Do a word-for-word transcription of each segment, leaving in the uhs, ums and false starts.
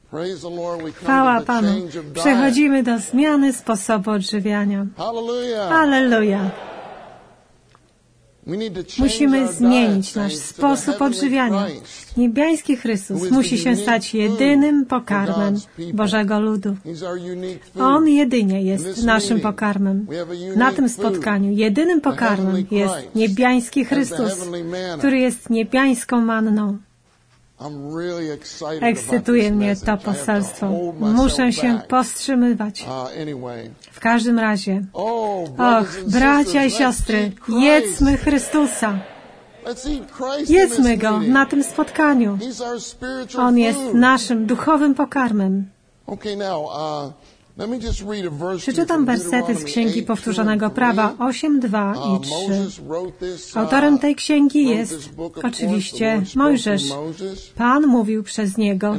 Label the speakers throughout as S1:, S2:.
S1: Chwała Panu. Przechodzimy do zmiany sposobu odżywiania. Halleluja. Musimy zmienić nasz sposób odżywiania. Niebiański Chrystus musi się stać jedynym pokarmem Bożego ludu. On jedynie jest naszym pokarmem. Na tym spotkaniu jedynym pokarmem jest niebiański Chrystus, który jest niebiańską manną. Ekscytuje mnie to poselstwo. Muszę się powstrzymywać. W każdym razie, och, bracia i siostry, jedzmy Chrystusa. Jedzmy Go na tym spotkaniu. On jest naszym duchowym pokarmem. Przeczytam wersety z Księgi Powtórzonego Prawa osiem, dwa i trzy. Autorem tej księgi jest oczywiście Mojżesz. Pan mówił przez niego: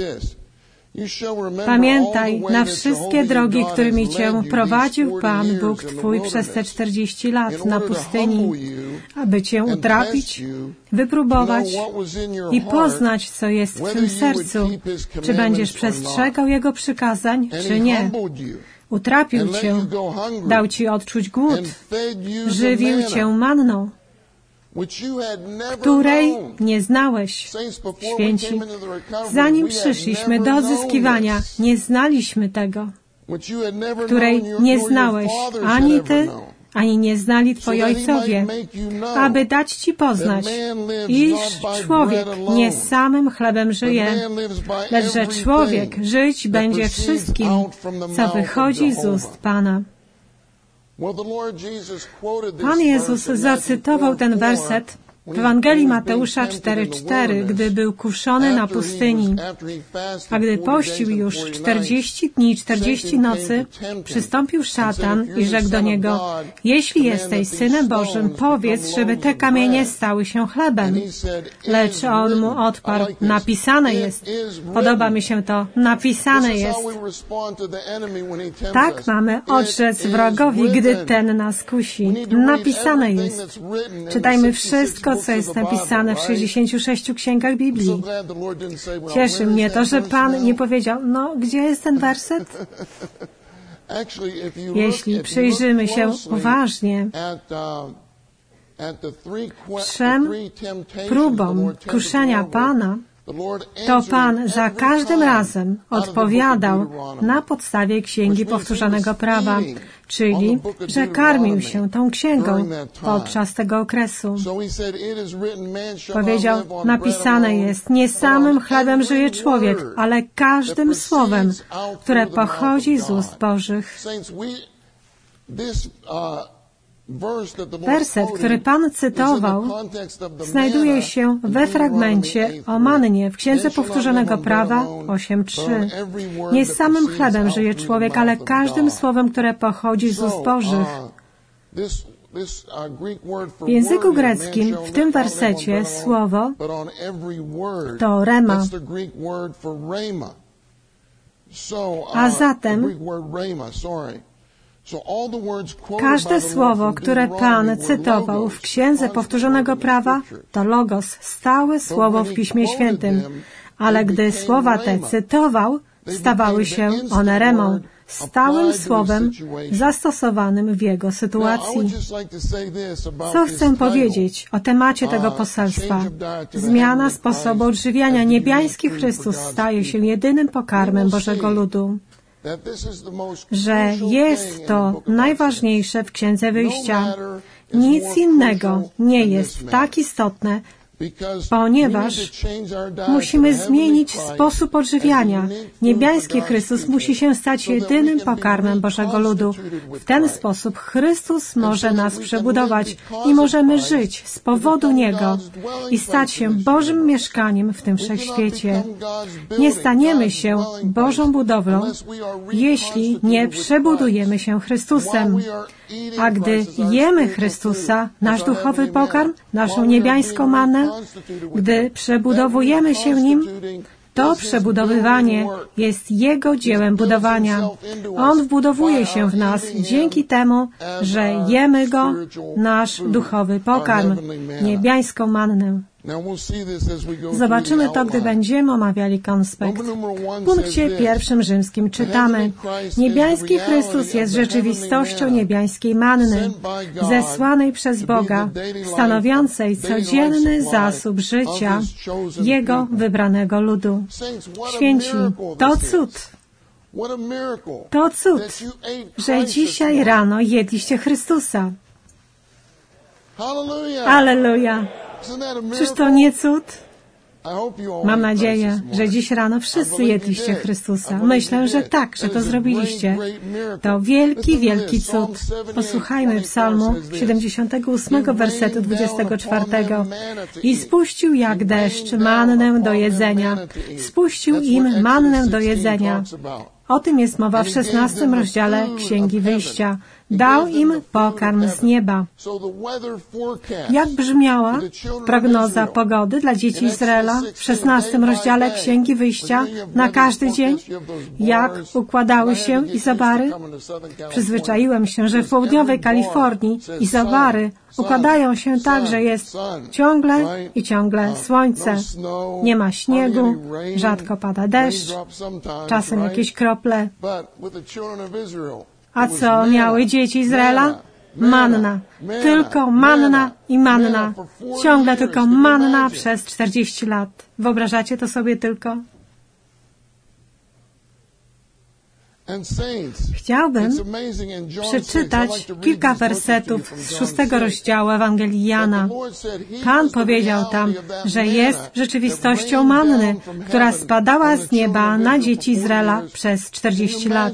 S1: pamiętaj na wszystkie drogi, którymi Cię prowadził Pan Bóg Twój przez te czterdzieści lat na pustyni, aby Cię utrapić, wypróbować i poznać, co jest w Twym sercu, czy będziesz przestrzegał Jego przykazań, czy nie. Utrapił Cię, dał Ci odczuć głód, żywił Cię manną, której nie znałeś. Święci, zanim przyszliśmy do odzyskiwania, nie znaliśmy tego, której nie znałeś ani Ty, ani nie znali Twoi ojcowie, aby dać Ci poznać, iż człowiek nie samym chlebem żyje, lecz że człowiek żyć będzie wszystkim, co wychodzi z ust Pana. Pan Jezus zacytował ten werset w Ewangelii Mateusza cztery, cztery, gdy był kuszony na pustyni, a gdy pościł już czterdzieści dni i czterdzieści nocy, przystąpił szatan i rzekł do niego: jeśli jesteś Synem Bożym, powiedz, żeby te kamienie stały się chlebem. Lecz on mu odparł: napisane jest. Podoba mi się to. Napisane jest. Tak mamy odrzec wrogowi, gdy ten nas kusi. Napisane jest. Czytajmy wszystko, co jest napisane w sześćdziesięciu sześciu księgach Biblii. Cieszy mnie to, że Pan nie powiedział: no, gdzie jest ten werset? Jeśli przyjrzymy się uważnie trzem próbom kuszenia Pana, to Pan za każdym razem odpowiadał na podstawie Księgi Powtórzonego Prawa, czyli że karmił się tą księgą podczas tego okresu. Powiedział: napisane jest, nie samym chlebem żyje człowiek, ale każdym słowem, które pochodzi z ust Bożych. Werset, który Pan cytował, znajduje się we fragmencie o mannie w Księdze Powtórzonego Prawa osiem, trzy. Nie samym chlebem żyje człowiek, ale każdym słowem, które pochodzi z ust Bożych. W języku greckim w tym wersecie słowo to rema. A zatem każde słowo, które Pan cytował w Księdze Powtórzonego Prawa, to logos, stałe słowo w Piśmie Świętym. Ale gdy słowa te cytował, stawały się one remą, stałym słowem zastosowanym w jego sytuacji. Co chcę powiedzieć o temacie tego poselstwa? Zmiana sposobu odżywiania. Niebiański Chrystus staje się jedynym pokarmem Bożego ludu. Że jest to najważniejsze w Księdze Wyjścia. Nic innego nie jest tak istotne, ponieważ musimy zmienić sposób odżywiania. Niebiański Chrystus musi się stać jedynym pokarmem Bożego ludu. W ten sposób Chrystus może nas przebudować i możemy żyć z powodu Niego i stać się Bożym mieszkaniem w tym wszechświecie. Nie staniemy się Bożą budowlą, jeśli nie przebudujemy się Chrystusem. A gdy jemy Chrystusa, nasz duchowy pokarm, naszą niebiańską mannę, gdy przebudowujemy się Nim, to przebudowywanie jest Jego dziełem budowania. On wbudowuje się w nas dzięki temu, że jemy Go, nasz duchowy pokarm, niebiańską mannę. Zobaczymy to, gdy będziemy omawiali konspekt. W punkcie pierwszym rzymskim czytamy: Niebiański Chrystus jest rzeczywistością niebiańskiej manny, zesłanej przez Boga, stanowiącej codzienny zasób życia Jego wybranego ludu. Święci, to cud. To cud, że dzisiaj rano jedliście Chrystusa. Alleluja! Czyż to nie cud? Mam nadzieję, że dziś rano wszyscy jedliście Chrystusa. Myślę, że tak, że to zrobiliście. To wielki, wielki cud. Posłuchajmy Psalmu siedemdziesiątego ósmego wersetu dwudziestego czwartego. I spuścił jak deszcz mannę do jedzenia. Spuścił im mannę do jedzenia. O tym jest mowa w szesnastym rozdziale Księgi Wyjścia. Dał im pokarm z nieba. Jak brzmiała prognoza pogody dla dzieci Izraela w szesnastym rozdziale Księgi Wyjścia na każdy dzień? Jak układały się izobary? Przyzwyczaiłem się, że w południowej Kalifornii izobary układają się tak, że jest ciągle i ciągle słońce. Nie ma śniegu, rzadko pada deszcz, czasem jakieś krople. A co miały dzieci Izraela? Manna. Tylko manna i manna. Ciągle tylko manna przez czterdzieści lat. Wyobrażacie to sobie tylko? Chciałbym przeczytać kilka wersetów z szóstego rozdziału Ewangelii Jana. Pan powiedział tam, że jest rzeczywistością manny, która spadała z nieba na dzieci Izraela przez czterdzieści lat.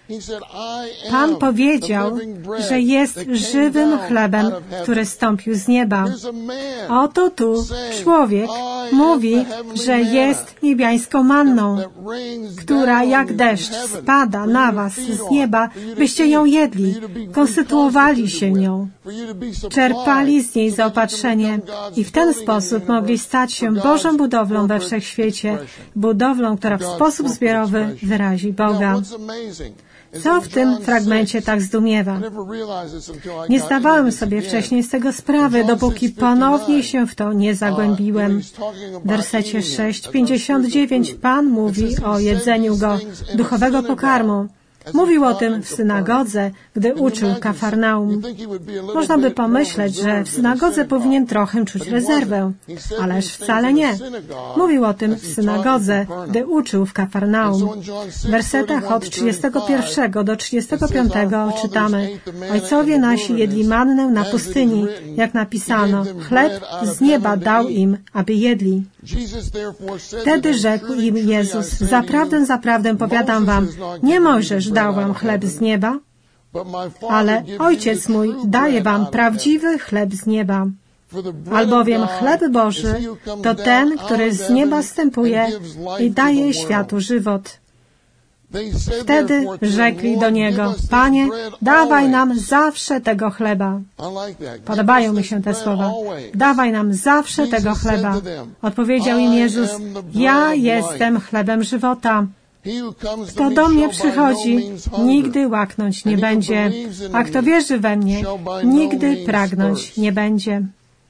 S1: Pan powiedział, że jest żywym chlebem, który zstąpił z nieba. Oto tu człowiek mówi, że jest niebiańską manną, która jak deszcz spada na was z nieba, byście ją jedli, konstytuowali się nią, czerpali z niej zaopatrzenie i w ten sposób mogli stać się Bożą budowlą we wszechświecie, budowlą, która w sposób zbiorowy wyrazi Boga. Co w tym fragmencie tak zdumiewa? Nie zdawałem sobie wcześniej z tego sprawy, dopóki ponownie się w to nie zagłębiłem. W wersecie sześć pięćdziesiąt dziewięć Pan mówi o jedzeniu go, duchowego pokarmu. Mówił o tym w synagodze, gdy uczył Kafarnaum. Można by pomyśleć, że w synagodze powinien trochę czuć rezerwę, ależ wcale nie. Mówił o tym w synagodze, gdy uczył w Kafarnaum. W wersetach od trzydziestego pierwszego do trzydziestego piątego czytamy: Ojcowie nasi jedli mannę na pustyni, jak napisano, chleb z nieba dał im, aby jedli. Wtedy rzekł im Jezus: Zaprawdę, zaprawdę powiadam wam, nie Mojżesz dał wam chleb z nieba, ale Ojciec mój daje wam prawdziwy chleb z nieba. Albowiem chleb Boży to ten, który z nieba zstępuje i daje światu żywot. Wtedy rzekli do Niego: Panie, dawaj nam zawsze tego chleba. Podobają mi się te słowa. Dawaj nam zawsze tego chleba. Odpowiedział im Jezus: Ja jestem chlebem żywota. Kto do mnie przychodzi, nigdy łaknąć nie będzie, a kto wierzy we mnie, nigdy pragnąć nie będzie.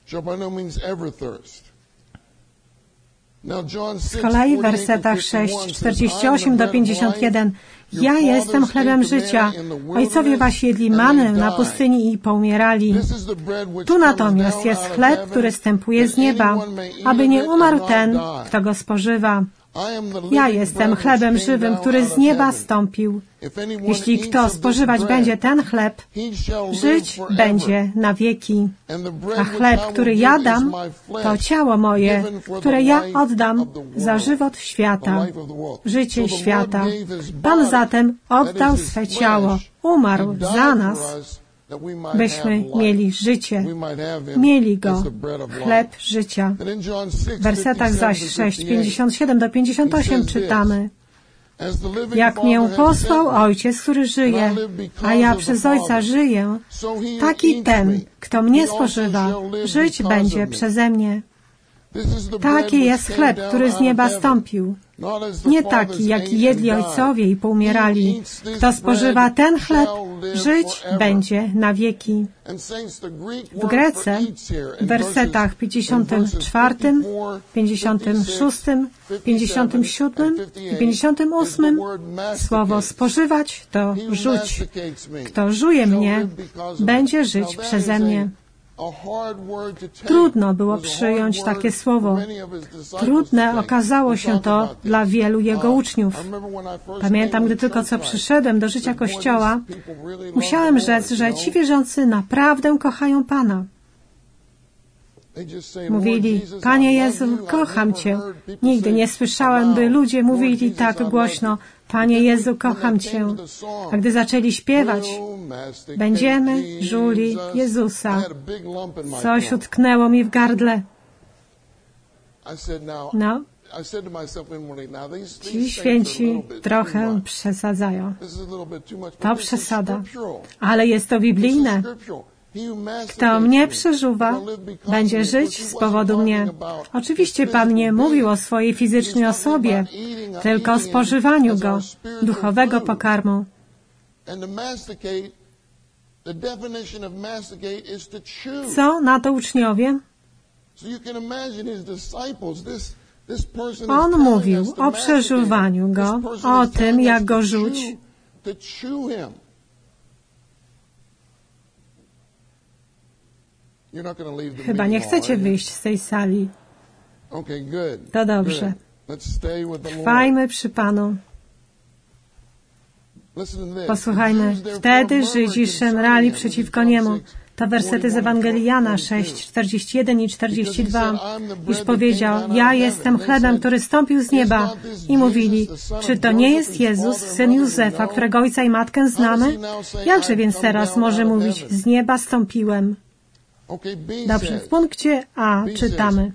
S1: Z kolei w wersetach sześć, czterdzieści osiem do pięćdziesiąt jeden Ja jestem chlebem życia. Ojcowie wasi jedli mannę na pustyni i poumierali. Tu natomiast jest chleb, który zstępuje z nieba, aby nie umarł ten, kto go spożywa. Ja jestem chlebem żywym, który z nieba stąpił. Jeśli kto spożywać będzie ten chleb, żyć będzie na wieki. A chleb, który ja dam, to ciało moje, które ja oddam za żywot świata, życie świata. Pan zatem oddał swe ciało, umarł za nas, byśmy mieli życie, mieli go, chleb życia. W wersetach zaś sześć, pięćdziesiąt siedem do pięćdziesiąt osiem czytamy: Jak mię posłał Ojciec, który żyje, a ja przez Ojca żyję, taki ten, kto mnie spożywa, żyć będzie przeze mnie. Taki jest chleb, który z nieba stąpił. Nie taki, jaki jedli ojcowie i poumierali. Kto spożywa ten chleb, żyć będzie na wieki. W Grece, w wersetach pięćdziesiątym czwartym, pięćdziesiątym szóstym, pięćdziesiątym siódmym i pięćdziesiątym ósmym słowo spożywać to rzuć. Kto żuje mnie, będzie żyć przeze mnie. Trudno było przyjąć takie słowo. Trudne okazało się to dla wielu jego uczniów. Pamiętam, gdy tylko co przyszedłem do życia Kościoła, musiałem rzec, że ci wierzący naprawdę kochają Pana. Mówili, Panie Jezu, kocham Cię. Nigdy nie słyszałem, by ludzie mówili tak głośno, Panie Jezu, kocham Cię. A gdy zaczęli śpiewać, będziemy żuli Jezusa, coś utknęło mi w gardle. No, ci święci trochę przesadzają. To przesada. Ale jest to biblijne. Kto mnie przeżuwa, będzie żyć z powodu mnie. Oczywiście Pan nie mówił o swojej fizycznej osobie, tylko o spożywaniu Go, duchowego pokarmu. Co na to uczniowie? On mówił o przeżuwaniu Go, o tym, jak Go rzuć. Chyba nie chcecie wyjść z tej sali. To dobrze. Trwajmy przy Panu. Posłuchajmy. Wtedy Żydzi szemrali przeciwko Niemu. To wersety z Ewangelii Jana sześć, czterdzieści jeden i czterdzieści dwa. Iż powiedział, ja jestem chlebem, który stąpił z nieba. I mówili, czy to nie jest Jezus, syn Józefa, którego ojca i matkę znamy? Jakże więc teraz może mówić, z nieba stąpiłem? Dobrze, w punkcie A czytamy.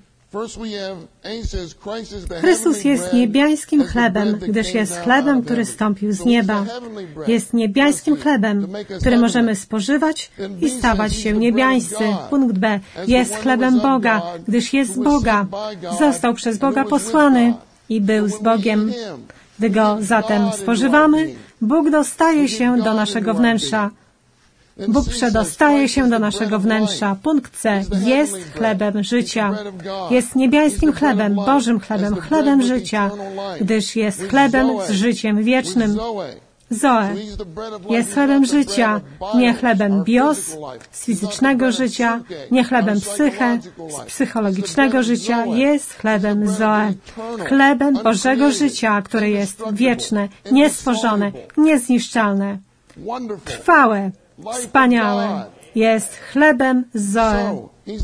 S1: Chrystus jest niebiańskim chlebem, gdyż jest chlebem, który stąpił z nieba. Jest niebiańskim chlebem, który możemy spożywać i stawać się niebiańscy. Punkt B. Jest chlebem Boga, gdyż jest z Boga. Został przez Boga posłany i był z Bogiem. Gdy Go zatem spożywamy, Bóg dostaje się do naszego wnętrza. Bóg przedostaje się do naszego wnętrza. Punkt C. Jest chlebem życia. Jest niebiańskim chlebem, Bożym chlebem, chlebem życia, gdyż jest chlebem z życiem wiecznym. Zoe. Jest chlebem życia, nie chlebem bios, z fizycznego życia, nie chlebem psyche, z psychologicznego życia. Jest chlebem Zoe. Chlebem Bożego życia, które jest wieczne, niestworzone, niezniszczalne, trwałe. Wspaniałe. Jest chlebem Zoe.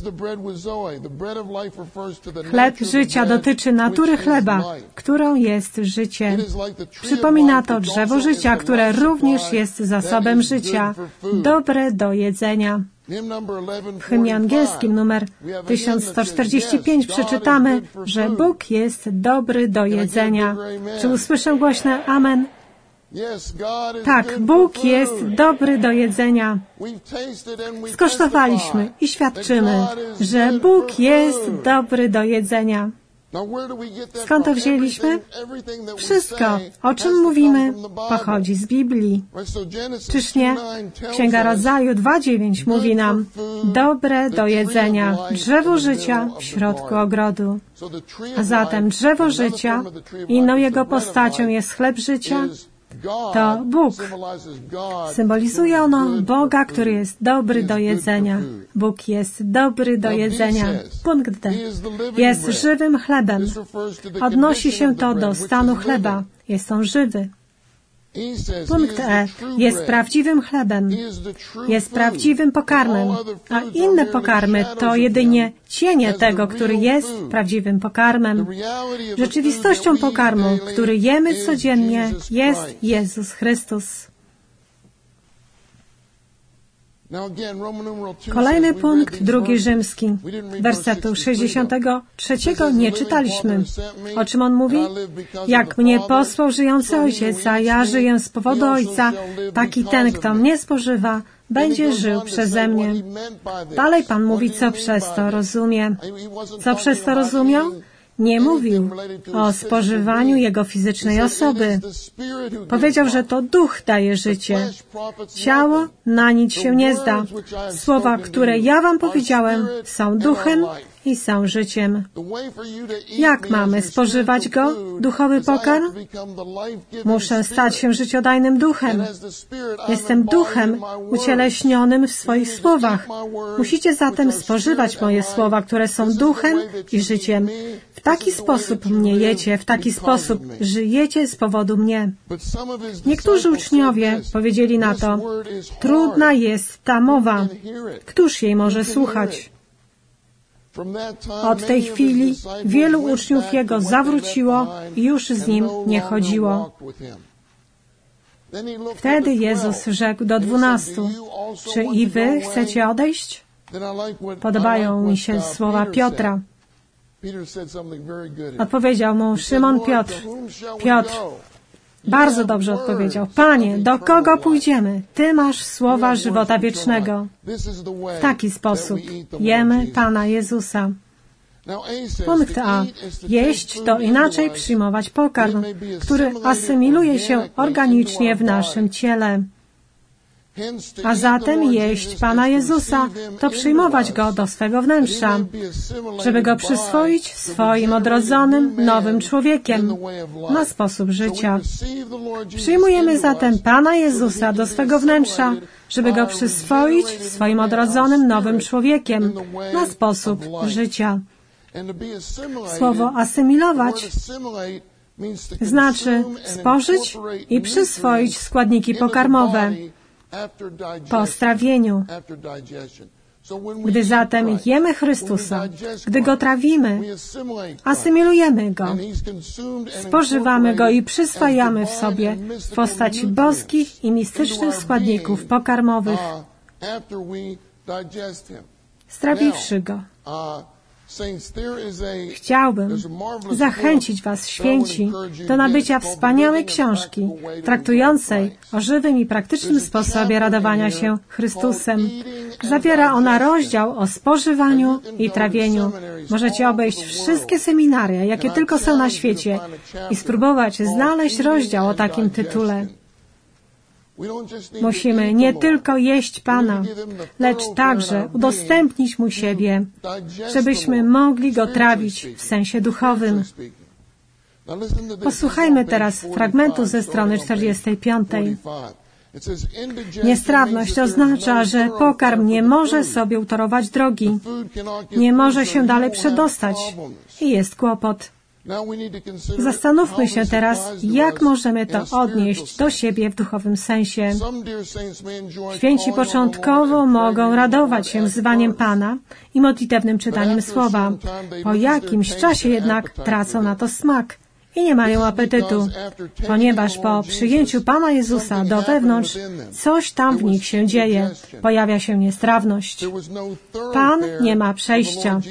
S1: Chleb życia dotyczy natury chleba, którą jest życie. Przypomina to drzewo życia, które również jest zasobem życia, dobre do jedzenia. W hymnie angielskim numer tysiąc sto czterdzieści pięć przeczytamy, że Bóg jest dobry do jedzenia. Czy usłyszę głośne amen? Tak, Bóg jest dobry do jedzenia. Skosztowaliśmy i świadczymy, że Bóg jest dobry do jedzenia. Skąd to wzięliśmy? Wszystko, o czym mówimy, pochodzi z Biblii. Czyż nie? Księga Rodzaju dwa dziewięć mówi nam, dobre do jedzenia, drzewo życia w środku ogrodu. A zatem drzewo życia, inną jego postacią jest chleb życia, to Bóg. Symbolizuje ono Boga, który jest dobry do jedzenia. Bóg jest dobry do jedzenia. Punkt D. Jest żywym chlebem. Odnosi się to do stanu chleba. Jest on żywy. Punkt E. Jest prawdziwym chlebem. Jest prawdziwym pokarmem. A inne pokarmy to jedynie cienie tego, który jest prawdziwym pokarmem. Rzeczywistością pokarmu, który jemy codziennie, jest Jezus Chrystus. Kolejny punkt, drugi rzymski, wersetu sześćdziesiątego trzeciego nie czytaliśmy. O czym on mówi? Jak mnie posłał żyjący Ojciec, a ja żyję z powodu Ojca, taki ten, kto mnie spożywa, będzie żył przeze mnie. Dalej Pan mówi, co przez to rozumie. Co przez to rozumiał? Nie mówił o spożywaniu jego fizycznej osoby. Powiedział, że to duch daje życie. Ciało na nic się nie zda. Słowa, które ja wam powiedziałem, są duchem i są życiem. Jak mamy spożywać go, duchowy pokarm? Muszę stać się życiodajnym duchem. Jestem duchem ucieleśnionym w swoich słowach. Musicie zatem spożywać moje słowa, które są duchem i życiem. W taki sposób mnie jecie, w taki sposób żyjecie z powodu mnie. Niektórzy uczniowie powiedzieli na to, trudna jest ta mowa. Któż jej może słuchać? Od tej chwili wielu uczniów Jego zawróciło i już z Nim nie chodziło. Wtedy Jezus rzekł do dwunastu, czy i wy chcecie odejść? Podobają mi się słowa Piotra. Odpowiedział mu Szymon Piotr. Piotr bardzo dobrze odpowiedział. Panie, do kogo pójdziemy? Ty masz słowa żywota wiecznego. W taki sposób jemy Pana Jezusa. Punkt A. Jeść to inaczej przyjmować pokarm, który asymiluje się organicznie w naszym ciele. A zatem jeść Pana Jezusa to przyjmować Go do swego wnętrza, żeby Go przyswoić swoim odrodzonym, nowym człowiekiem na sposób życia. Przyjmujemy zatem Pana Jezusa do swego wnętrza, żeby Go przyswoić swoim odrodzonym, nowym człowiekiem na sposób życia. Słowo asymilować znaczy spożyć i przyswoić składniki pokarmowe po strawieniu. Gdy zatem jemy Chrystusa, gdy Go trawimy, asymilujemy Go, spożywamy Go i przyswajamy w sobie w postaci boskich i mistycznych składników pokarmowych, strawiwszy Go. Chciałbym zachęcić Was, święci, do nabycia wspaniałej książki, traktującej o żywym i praktycznym sposobie radowania się Chrystusem. Zawiera ona rozdział o spożywaniu i trawieniu. Możecie obejść wszystkie seminaria, jakie tylko są na świecie i spróbować znaleźć rozdział o takim tytule. Musimy nie tylko jeść Pana, lecz także udostępnić Mu siebie, żebyśmy mogli Go trawić w sensie duchowym. Posłuchajmy teraz fragmentu ze strony czterdziestej piątej. Niestrawność oznacza, że pokarm nie może sobie utorować drogi, nie może się dalej przedostać i jest kłopot. Zastanówmy się teraz, jak możemy to odnieść do siebie w duchowym sensie. Święci początkowo mogą radować się wzywaniem Pana i modlitewnym czytaniem Słowa. Po jakimś czasie jednak tracą na to smak i nie mają apetytu, ponieważ po przyjęciu Pana Jezusa do wewnątrz coś tam w nich się dzieje. Pojawia się niestrawność. Pan nie ma przejścia.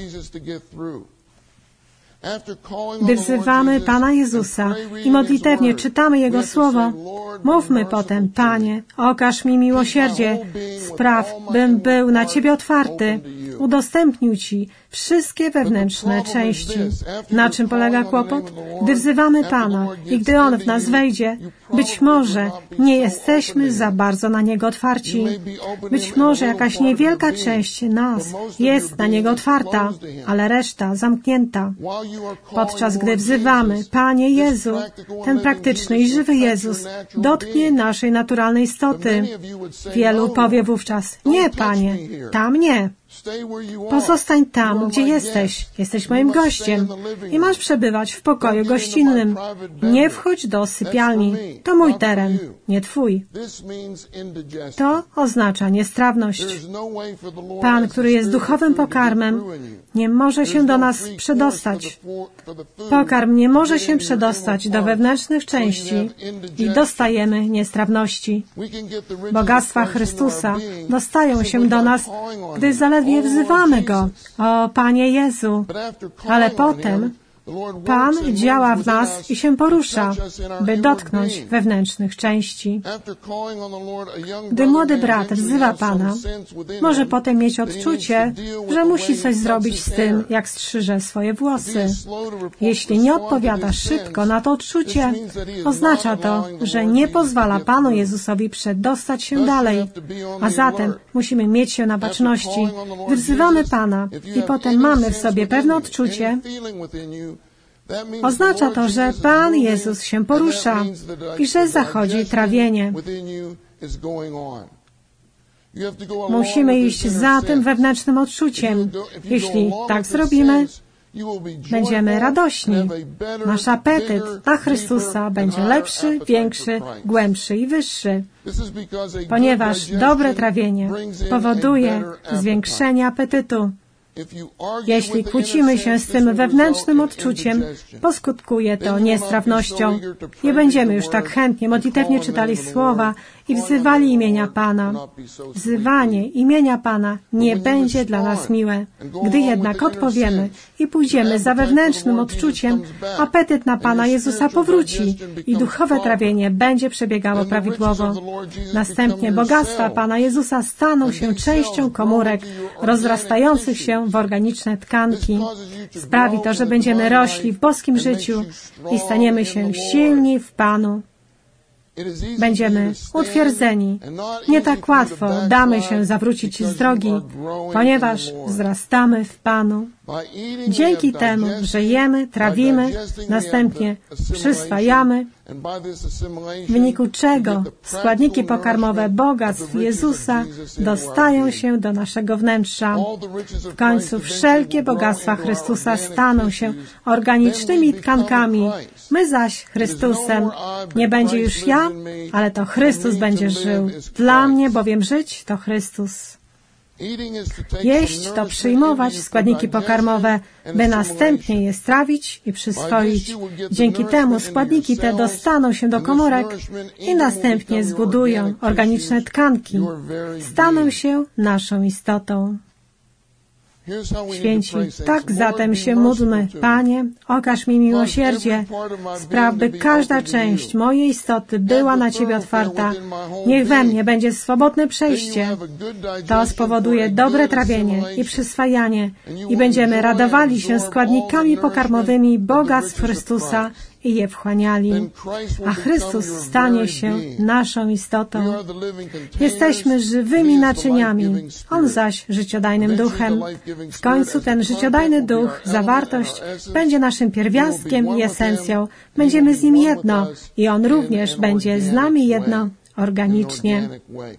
S1: Gdy wzywamy Pana Jezusa i modlitewnie czytamy Jego Słowo, mówmy potem, Panie, okaż mi miłosierdzie, spraw, bym był na Ciebie otwarty, udostępnił Ci wszystkie wewnętrzne części. Na czym polega kłopot? Gdy wzywamy Pana i gdy On w nas wejdzie, być może nie jesteśmy za bardzo na Niego otwarci. Być może jakaś niewielka część nas jest na Niego otwarta, ale reszta zamknięta. Podczas gdy wzywamy, Panie Jezu, ten praktyczny i żywy Jezus dotknie naszej naturalnej istoty. Wielu powie wówczas, nie, Panie, tam nie. Pozostań tam, gdzie jesteś. Jesteś moim gościem i masz przebywać w pokoju gościnnym. Nie wchodź do sypialni. To mój teren, nie twój. To oznacza niestrawność. Pan, który jest duchowym pokarmem, nie może się do nas przedostać. Pokarm nie może się przedostać do wewnętrznych części i dostajemy niestrawności. Bogactwa Chrystusa dostają się do nas, gdy zaledwie wzywamy Go. O Panie Jezu! Ale potem Pan działa w nas i się porusza, by dotknąć wewnętrznych części. Gdy młody brat wzywa Pana, może potem mieć odczucie, że musi coś zrobić z tym, jak strzyże swoje włosy. Jeśli nie odpowiada szybko na to odczucie, oznacza to, że nie pozwala Panu Jezusowi przedostać się dalej. A zatem musimy mieć się na baczności. Gdy wzywamy Pana i potem mamy w sobie pewne odczucie, oznacza to, że Pan Jezus się porusza i że zachodzi trawienie. Musimy iść za tym wewnętrznym odczuciem. Jeśli tak zrobimy, będziemy radośni. Nasz apetyt na Chrystusa będzie lepszy, większy, głębszy i wyższy, ponieważ dobre trawienie powoduje zwiększenie apetytu. Jeśli kłócimy się z tym wewnętrznym odczuciem, poskutkuje to niestrawnością. Nie będziemy już tak chętnie modlitewnie czytali słowa i wzywali imienia Pana. Wzywanie imienia Pana nie będzie dla nas miłe. Gdy jednak odpowiemy i pójdziemy za wewnętrznym odczuciem, apetyt na Pana Jezusa powróci i duchowe trawienie będzie przebiegało prawidłowo. Następnie bogactwa Pana Jezusa staną się częścią komórek rozrastających się w organiczne tkanki. Sprawi to, że będziemy rośli w boskim życiu i staniemy się silni w Panu. Będziemy utwierdzeni. Nie tak łatwo damy się zawrócić z drogi, ponieważ wzrastamy w Panu. Dzięki temu, że jemy, trawimy, następnie przyswajamy, w wyniku czego składniki pokarmowe bogactw Jezusa dostają się do naszego wnętrza. W końcu wszelkie bogactwa Chrystusa staną się organicznymi tkankami. My zaś Chrystusem. Nie będzie już ja, ale to Chrystus będzie żył. Dla mnie bowiem żyć to Chrystus. Jeść to przyjmować składniki pokarmowe, by następnie je strawić i przyswoić. Dzięki temu składniki te dostaną się do komórek i następnie zbudują organiczne tkanki. Staną się naszą istotą. Święci, tak zatem się módlmy. Panie, okaż mi miłosierdzie, spraw, by każda część mojej istoty była na Ciebie otwarta. Niech we mnie będzie swobodne przejście. To spowoduje dobre trawienie i przyswajanie i będziemy radowali się składnikami pokarmowymi bogactw Chrystusa i je wchłaniali. A Chrystus stanie się naszą istotą. Jesteśmy żywymi naczyniami, On zaś życiodajnym duchem. W końcu ten życiodajny duch, zawartość, będzie naszym pierwiastkiem i esencją. Będziemy z Nim jedno i On również będzie z nami jedno organicznie.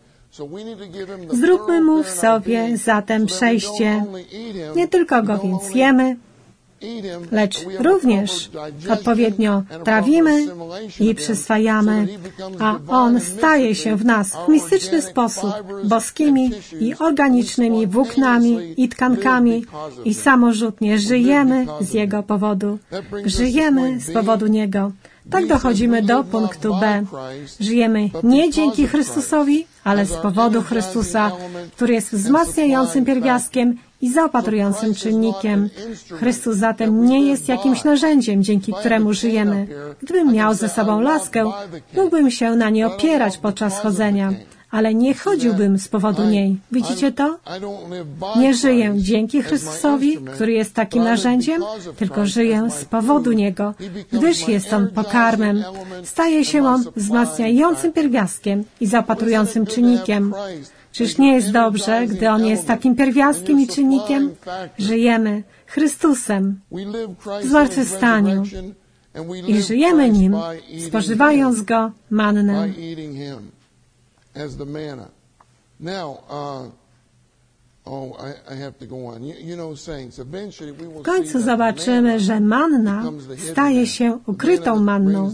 S1: Zróbmy Mu w sobie zatem przejście. Nie tylko Go więc jemy, lecz również odpowiednio trawimy i przyswajamy, a On staje się w nas w mistyczny sposób boskimi i organicznymi włóknami i tkankami i samorzutnie żyjemy z Jego powodu. Żyjemy z powodu Niego. Tak dochodzimy do punktu B. Żyjemy nie dzięki Chrystusowi, ale z powodu Chrystusa, który jest wzmacniającym pierwiastkiem i zaopatrującym czynnikiem. Chrystus zatem nie jest jakimś narzędziem, dzięki któremu żyjemy. Gdybym miał ze sobą laskę, mógłbym się na nie opierać podczas chodzenia, ale nie chodziłbym z powodu niej. Widzicie to? Nie żyję dzięki Chrystusowi, który jest takim narzędziem, tylko żyję z powodu Niego, gdyż jest On pokarmem. Staje się On wzmacniającym pierwiastkiem i zaopatrującym czynnikiem. Czyż nie jest dobrze, gdy On jest takim pierwiastkiem i czynnikiem? Żyjemy Chrystusem w zmartwychwstaniu i żyjemy Nim, spożywając Go mannę. W końcu zobaczymy, że manna staje się ukrytą manną.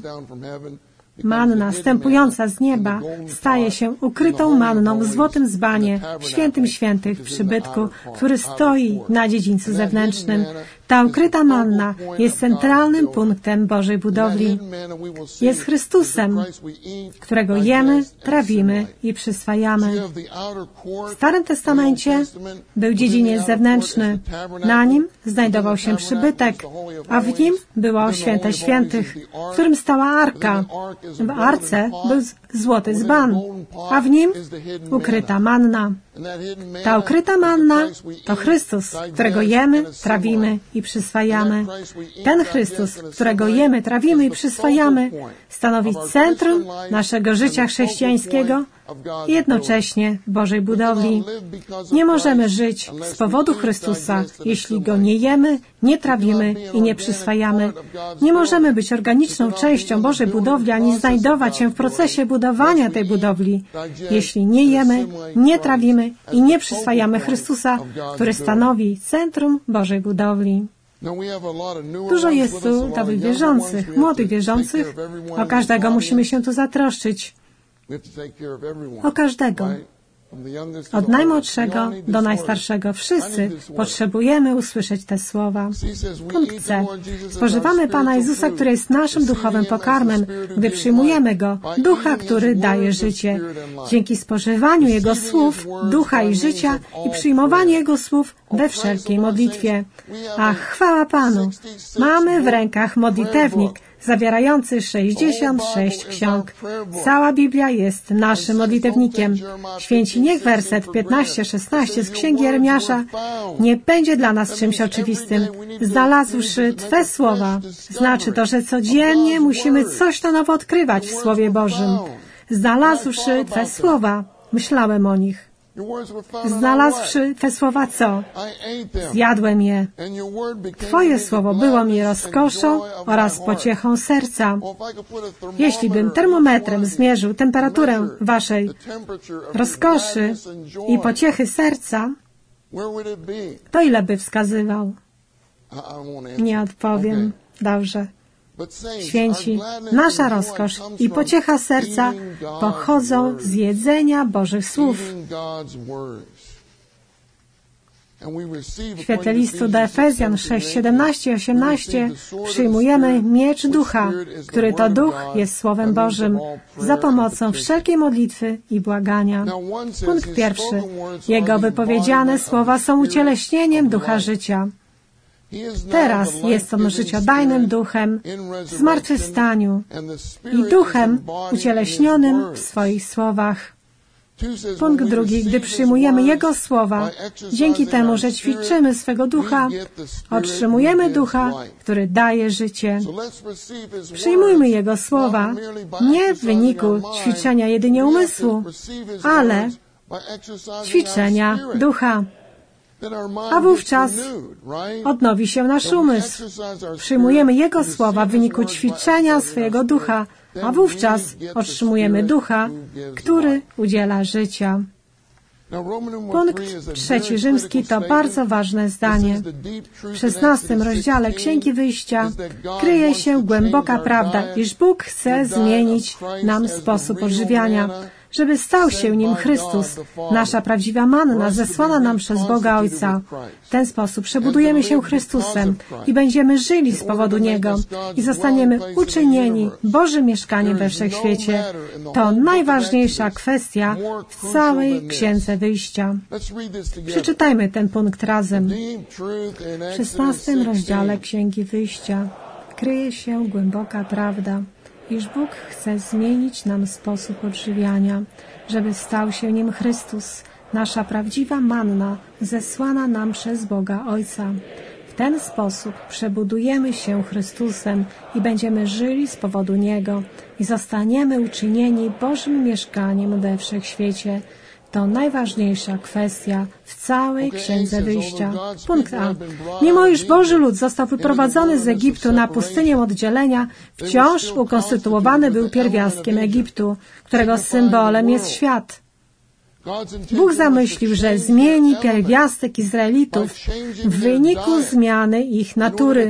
S1: Manna stępująca z nieba staje się ukrytą manną w złotym dzbanie, w świętym świętych przybytku, który stoi na dziedzińcu zewnętrznym. Ta ukryta manna jest centralnym punktem Bożej budowli. Jest Chrystusem, którego jemy, trawimy i przyswajamy. W Starym Testamencie był dziedziniec zewnętrzny. Na nim znajdował się przybytek, a w nim było święte świętych, w którym stała arka. W arce był złoty dzban, a w nim ukryta manna. Ta ukryta manna to Chrystus, którego jemy, trawimy i przyswajamy. Ten Chrystus, którego jemy, trawimy i przyswajamy, stanowi centrum naszego życia chrześcijańskiego i jednocześnie Bożej budowli. Nie możemy żyć z powodu Chrystusa, jeśli Go nie jemy, nie trawimy i nie przyswajamy. Nie możemy być organiczną częścią Bożej budowli, ani znajdować się w procesie budowania tej budowli, jeśli nie jemy, nie trawimy i nie przyswajamy Chrystusa, który stanowi centrum Bożej budowli. Dużo jest tu nowych wierzących, młodych wierzących. O każdego musimy się tu zatroszczyć. O każdego. Od najmłodszego do najstarszego. Wszyscy potrzebujemy usłyszeć te słowa. Punkt C. Spożywamy Pana Jezusa, który jest naszym duchowym pokarmem, gdy przyjmujemy Go, Ducha, który daje życie. Dzięki spożywaniu Jego słów, ducha i życia i przyjmowaniu Jego słów we wszelkiej modlitwie. Ach, chwała Panu! Mamy w rękach modlitewnik, zawierający sześćdziesiąt sześć ksiąg. Cała Biblia jest naszym modlitewnikiem. Święci, niech werset piętnaście szesnaście z Księgi Jeremiasza nie będzie dla nas czymś oczywistym. Znalazłszy Twe słowa, znaczy to, że codziennie musimy coś na nowo odkrywać w Słowie Bożym. Znalazłszy Twe słowa, myślałem o nich. Znalazłszy Twe słowa co? Zjadłem je. Twoje słowo było mi rozkoszą oraz pociechą serca. Jeśli bym termometrem zmierzył temperaturę Waszej rozkoszy i pociechy serca, to ile by wskazywał? Nie odpowiem. Dobrze. Święci, nasza rozkosz i pociecha serca pochodzą z jedzenia Bożych słów. W świetle listu do Efezjan sześć, siedemnaście i osiemnaście przyjmujemy miecz ducha, który to duch jest Słowem Bożym, za pomocą wszelkiej modlitwy i błagania. Punkt pierwszy. Jego wypowiedziane słowa są ucieleśnieniem ducha życia. Teraz jest On życiodajnym duchem w zmartwychwstaniu i duchem ucieleśnionym w swoich słowach. Punkt drugi. Gdy przyjmujemy Jego słowa, dzięki temu, że ćwiczymy swego ducha, otrzymujemy ducha, który daje życie. Przyjmujmy Jego słowa nie w wyniku ćwiczenia jedynie umysłu, ale ćwiczenia ducha. A wówczas odnowi się nasz umysł. Przyjmujemy Jego słowa w wyniku ćwiczenia swojego ducha, a wówczas otrzymujemy ducha, który udziela życia. Punkt trzeci rzymski to bardzo ważne zdanie. W szesnastym rozdziale Księgi Wyjścia kryje się głęboka prawda, iż Bóg chce zmienić nam sposób odżywiania, żeby stał się nim Chrystus, nasza prawdziwa manna, zesłana nam przez Boga Ojca. W ten sposób przebudujemy się Chrystusem i będziemy żyli z powodu Niego i zostaniemy uczynieni Bożym mieszkaniem we wszechświecie. To najważniejsza kwestia w całej Księdze Wyjścia. Przeczytajmy ten punkt razem. W szesnastym rozdziale Księgi Wyjścia kryje się głęboka prawda, iż Bóg chce zmienić nam sposób odżywiania, żeby stał się nim Chrystus, nasza prawdziwa manna, zesłana nam przez Boga Ojca. W ten sposób przebudujemy się Chrystusem i będziemy żyli z powodu Niego i zostaniemy uczynieni Bożym mieszkaniem we wszechświecie. To najważniejsza kwestia w całej Księdze Wyjścia. Punkt A. Mimo iż Boży lud został wyprowadzony z Egiptu na pustynię oddzielenia, wciąż ukonstytuowany był pierwiastkiem Egiptu, którego symbolem jest świat. Bóg zamyślił, że zmieni pierwiastek Izraelitów w wyniku zmiany ich natury.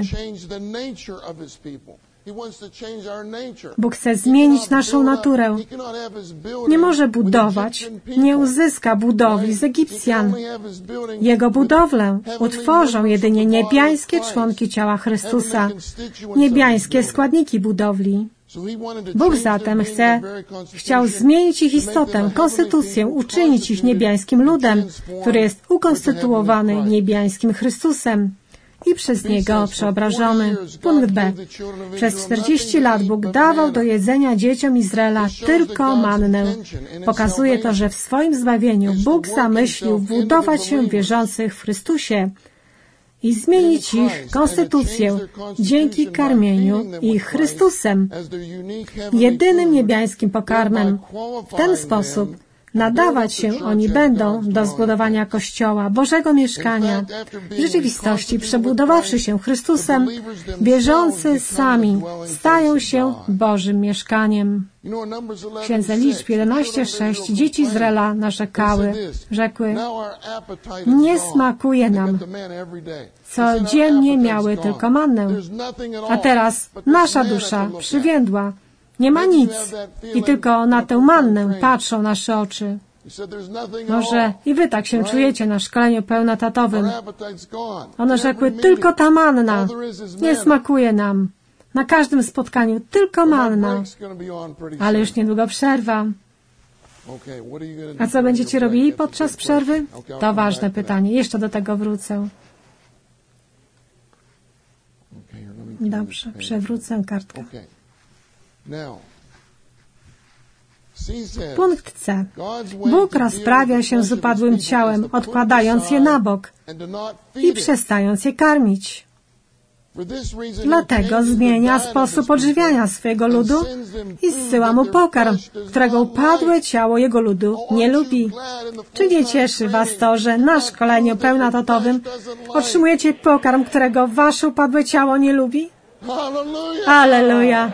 S1: Bóg chce zmienić naszą naturę. Nie może budować, nie uzyska budowli z Egipcjan. Jego budowlę utworzą jedynie niebiańskie członki ciała Chrystusa, niebiańskie składniki budowli. Bóg zatem chce, chciał zmienić ich istotę, konstytucję, uczynić ich niebiańskim ludem, który jest ukonstytuowany niebiańskim Chrystusem i przez Niego przeobrażony. Punkt B. Przez czterdzieści lat Bóg dawał do jedzenia dzieciom Izraela tylko mannę. Pokazuje to, że w swoim zbawieniu Bóg zamyślił budować się wierzących w Chrystusie i zmienić ich konstytucję dzięki karmieniu ich Chrystusem, jedynym niebiańskim pokarmem. W ten sposób nadawać się oni będą do zbudowania Kościoła, Bożego mieszkania. W rzeczywistości, przebudowawszy się Chrystusem, wierzący sami stają się Bożym mieszkaniem. W Księdze Liczb jedenaście sześć dzieci Izraela narzekały, rzekły: nie smakuje nam. Codziennie miały tylko mannę. A teraz nasza dusza przywiędła. Nie ma nic i tylko na tę mannę patrzą nasze oczy. Może i wy tak się czujecie na szkoleniu pełnoetatowym. One rzekły: tylko ta manna. Nie smakuje nam. Na każdym spotkaniu tylko manna. Ale już niedługo przerwa. A co będziecie robili podczas przerwy? To ważne pytanie. Jeszcze do tego wrócę. Dobrze, przewrócę kartkę. Punkt C. Bóg rozprawia się z upadłym ciałem, odkładając je na bok i przestając je karmić. Dlatego zmienia sposób odżywiania swojego ludu i zsyła mu pokarm, którego upadłe ciało jego ludu nie lubi. Czy nie cieszy was to, że na szkoleniu pełnoetatowym otrzymujecie pokarm, którego wasze upadłe ciało nie lubi? Alleluja!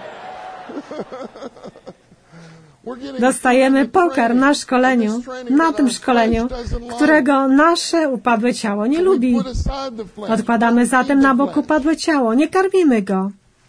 S1: Dostajemy pokarm na szkoleniu, na tym szkoleniu, którego nasze upadłe ciało nie lubi. Odkładamy zatem na bok upadłe ciało, nie karmimy go.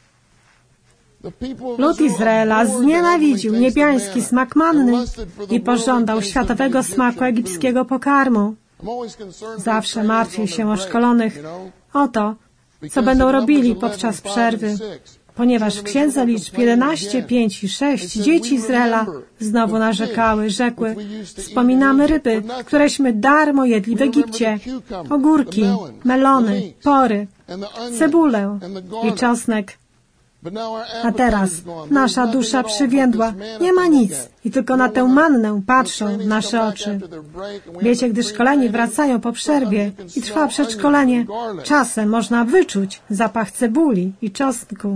S1: Lud Izraela znienawidził niebiański smak manny i pożądał światowego smaku egipskiego pokarmu. Zawsze martwię się o szkolonych, o to, co będą robili podczas przerwy. Ponieważ w Księdze Liczb jedenaście, pięć i sześć dzieci Izraela znowu narzekały, rzekły: wspominamy ryby, któreśmy darmo jedli w Egipcie, ogórki, melony, pory, cebulę i czosnek. A teraz nasza dusza przywiędła, nie ma nic i tylko na tę mannę patrzą nasze oczy. Wiecie, gdy szkoleni wracają po przerwie i trwa przedszkolenie, czasem można wyczuć zapach cebuli i czosnku.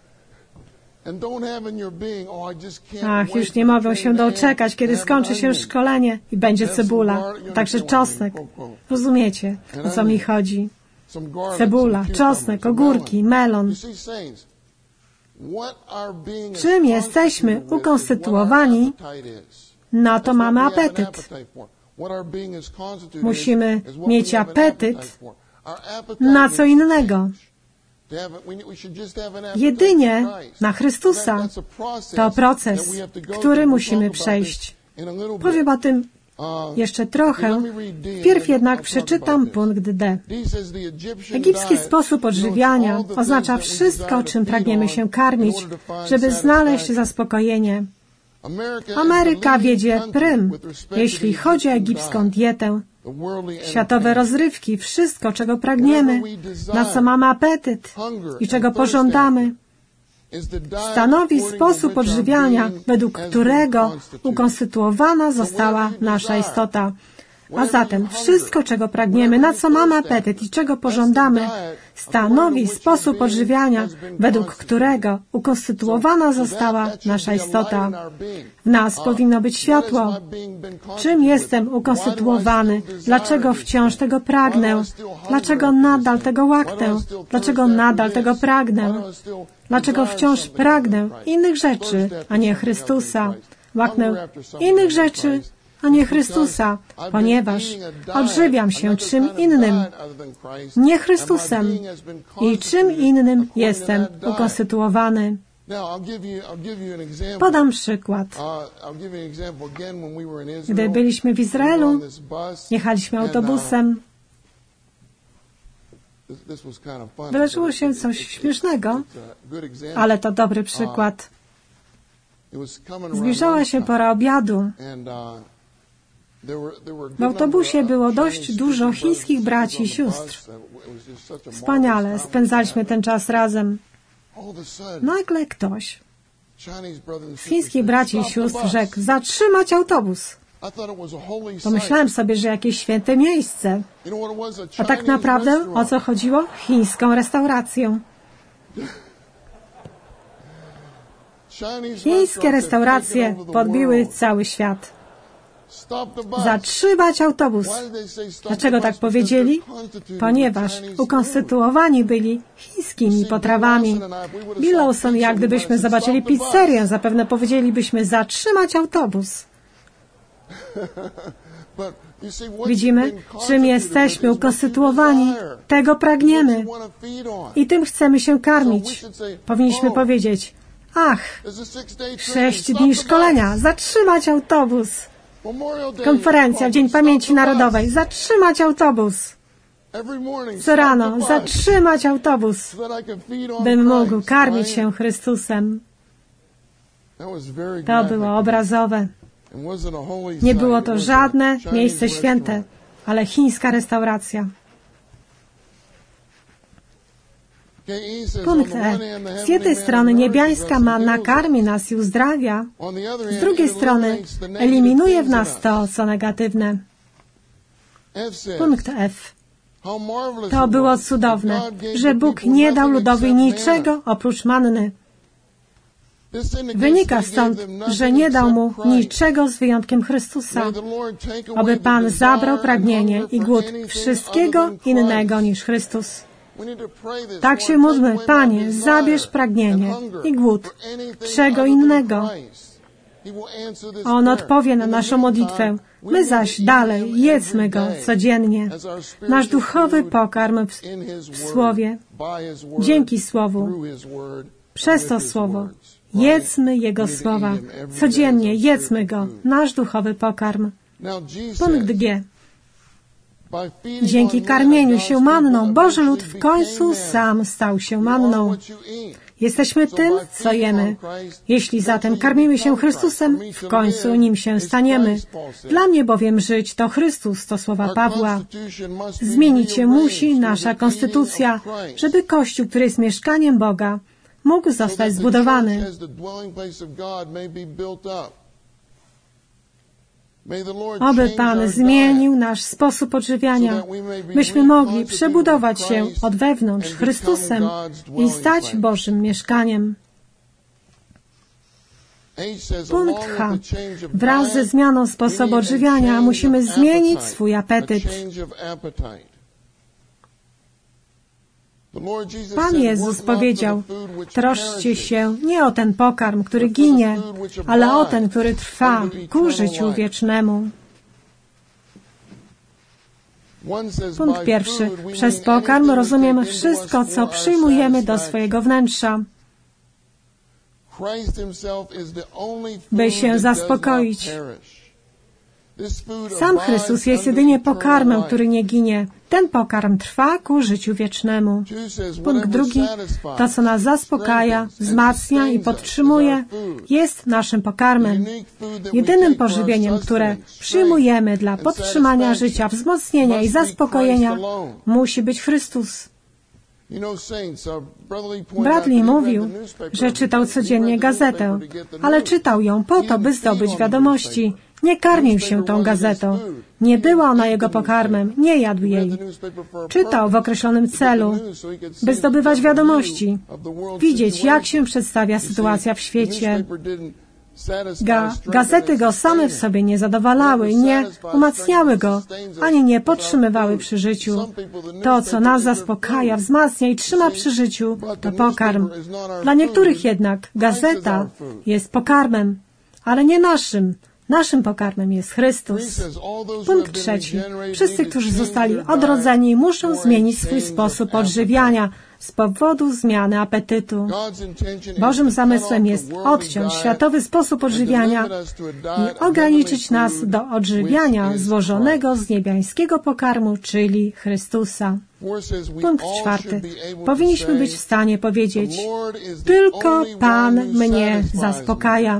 S1: Ach, już nie mogą się doczekać, kiedy skończy się szkolenie i będzie cebula, a także czosnek. Rozumiecie, o co mi chodzi? Cebula, czosnek, ogórki, melon. Czym jesteśmy ukonstytuowani, na to mamy apetyt. Musimy mieć apetyt na co innego. Jedynie na Chrystusa. To proces, który musimy przejść. Powiem o tym jeszcze trochę. Wpierw jednak przeczytam punkt D. Egipski sposób odżywiania oznacza wszystko, czym pragniemy się karmić, żeby znaleźć zaspokojenie. Ameryka wiedzie prym, jeśli chodzi o egipską dietę. Światowe rozrywki, wszystko, czego pragniemy, na co mamy apetyt i czego pożądamy, stanowi sposób odżywiania, według którego ukonstytuowana została nasza istota. A zatem wszystko, czego pragniemy, na co mamy apetyt i czego pożądamy, stanowi sposób odżywiania, według którego ukonstytuowana została nasza istota. W nas powinno być światło. Czym jestem ukonstytuowany? Dlaczego wciąż tego pragnę? Dlaczego nadal tego łaknę? Dlaczego nadal tego pragnę? Dlaczego wciąż pragnę innych rzeczy, a nie Chrystusa? Łaknę innych rzeczy, a nie Chrystusa, ponieważ odżywiam się czym innym, nie Chrystusem i czym innym jestem ukonstytuowany. Podam przykład. Gdy byliśmy w Izraelu, jechaliśmy autobusem. Wydarzyło się coś śmiesznego, ale to dobry przykład. Zbliżała się pora obiadu. W autobusie było dość dużo chińskich braci i sióstr. Wspaniale, spędzaliśmy ten czas razem. Nagle ktoś z chińskich braci i sióstr rzekł: zatrzymać autobus. Pomyślałem sobie, że jakieś święte miejsce. A tak naprawdę o co chodziło? Chińską restaurację. Chińskie restauracje podbiły cały świat. Zatrzymać autobus. Dlaczego tak powiedzieli? Ponieważ ukonstytuowani byli chińskimi potrawami. Bill Lawson, jak gdybyśmy zobaczyli pizzerię, zapewne powiedzielibyśmy: zatrzymać autobus. Widzimy, czym jesteśmy ukonstytuowani, tego pragniemy i tym chcemy się karmić. Powinniśmy powiedzieć: ach, sześć dni szkolenia, zatrzymać autobus. Konferencja w Dzień Pamięci Narodowej, zatrzymać autobus. Co rano, zatrzymać autobus, bym mógł karmić się Chrystusem. To było obrazowe. Nie było to żadne miejsce święte, ale chińska restauracja. Punkt E. Z jednej strony niebiańska manna karmi nas i uzdrawia, z drugiej strony eliminuje w nas to, co negatywne. Punkt F. To było cudowne, że Bóg nie dał ludowi niczego oprócz manny. Wynika stąd, że nie dał mu niczego z wyjątkiem Chrystusa. Oby Pan zabrał pragnienie i głód wszystkiego innego niż Chrystus. Tak się módlmy: Panie, zabierz pragnienie i głód czego innego. On odpowie na naszą modlitwę. My zaś dalej jedzmy Go codziennie. Nasz duchowy pokarm w, w Słowie, dzięki Słowu, przez to Słowo. Jedzmy Jego Słowa. Codziennie jedzmy Go. Nasz duchowy pokarm. Punkt G. Dzięki karmieniu się manną, Boży lud w końcu sam stał się manną. Jesteśmy tym, co jemy. Jeśli zatem karmimy się Chrystusem, w końcu Nim się staniemy. Dla mnie bowiem żyć to Chrystus, to słowa Pawła. Zmienić się musi nasza konstytucja, żeby Kościół, który jest mieszkaniem Boga, mógł zostać zbudowany. Oby Pan zmienił nasz sposób odżywiania, byśmy mogli przebudować się od wewnątrz Chrystusem i stać Bożym mieszkaniem. Punkt H. Wraz ze zmianą sposobu odżywiania musimy zmienić swój apetyt. Pan Jezus powiedział: troszczcie się nie o ten pokarm, który ginie, ale o ten, który trwa ku życiu wiecznemu. Punkt pierwszy. Przez pokarm rozumiemy wszystko, co przyjmujemy do swojego wnętrza, by się zaspokoić. Sam Chrystus jest jedynie pokarmem, który nie ginie. Ten pokarm trwa ku życiu wiecznemu. Punkt drugi. To, co nas zaspokaja, wzmacnia i podtrzymuje, jest naszym pokarmem. Jedynym pożywieniem, które przyjmujemy dla podtrzymania życia, wzmocnienia i zaspokojenia, musi być Chrystus. Bradley mówił, że czytał codziennie gazetę, ale czytał ją po to, by zdobyć wiadomości. Nie karmił się tą gazetą. Nie była ona jego pokarmem, nie jadł jej. Czytał w określonym celu, by zdobywać wiadomości, widzieć, jak się przedstawia sytuacja w świecie. Ga gazety go same w sobie nie zadowalały, nie umacniały go, ani nie podtrzymywały przy życiu. To, co nas zaspokaja, wzmacnia i trzyma przy życiu, to pokarm. Dla niektórych jednak gazeta jest pokarmem, ale nie naszym. Naszym pokarmem jest Chrystus. Punkt trzeci. Wszyscy, którzy zostali odrodzeni, muszą zmienić swój sposób odżywiania z powodu zmiany apetytu. Bożym zamysłem jest odciąć światowy sposób odżywiania i ograniczyć nas do odżywiania złożonego z niebiańskiego pokarmu, czyli Chrystusa. Punkt czwarty. Powinniśmy być w stanie powiedzieć: tylko Pan mnie zaspokaja.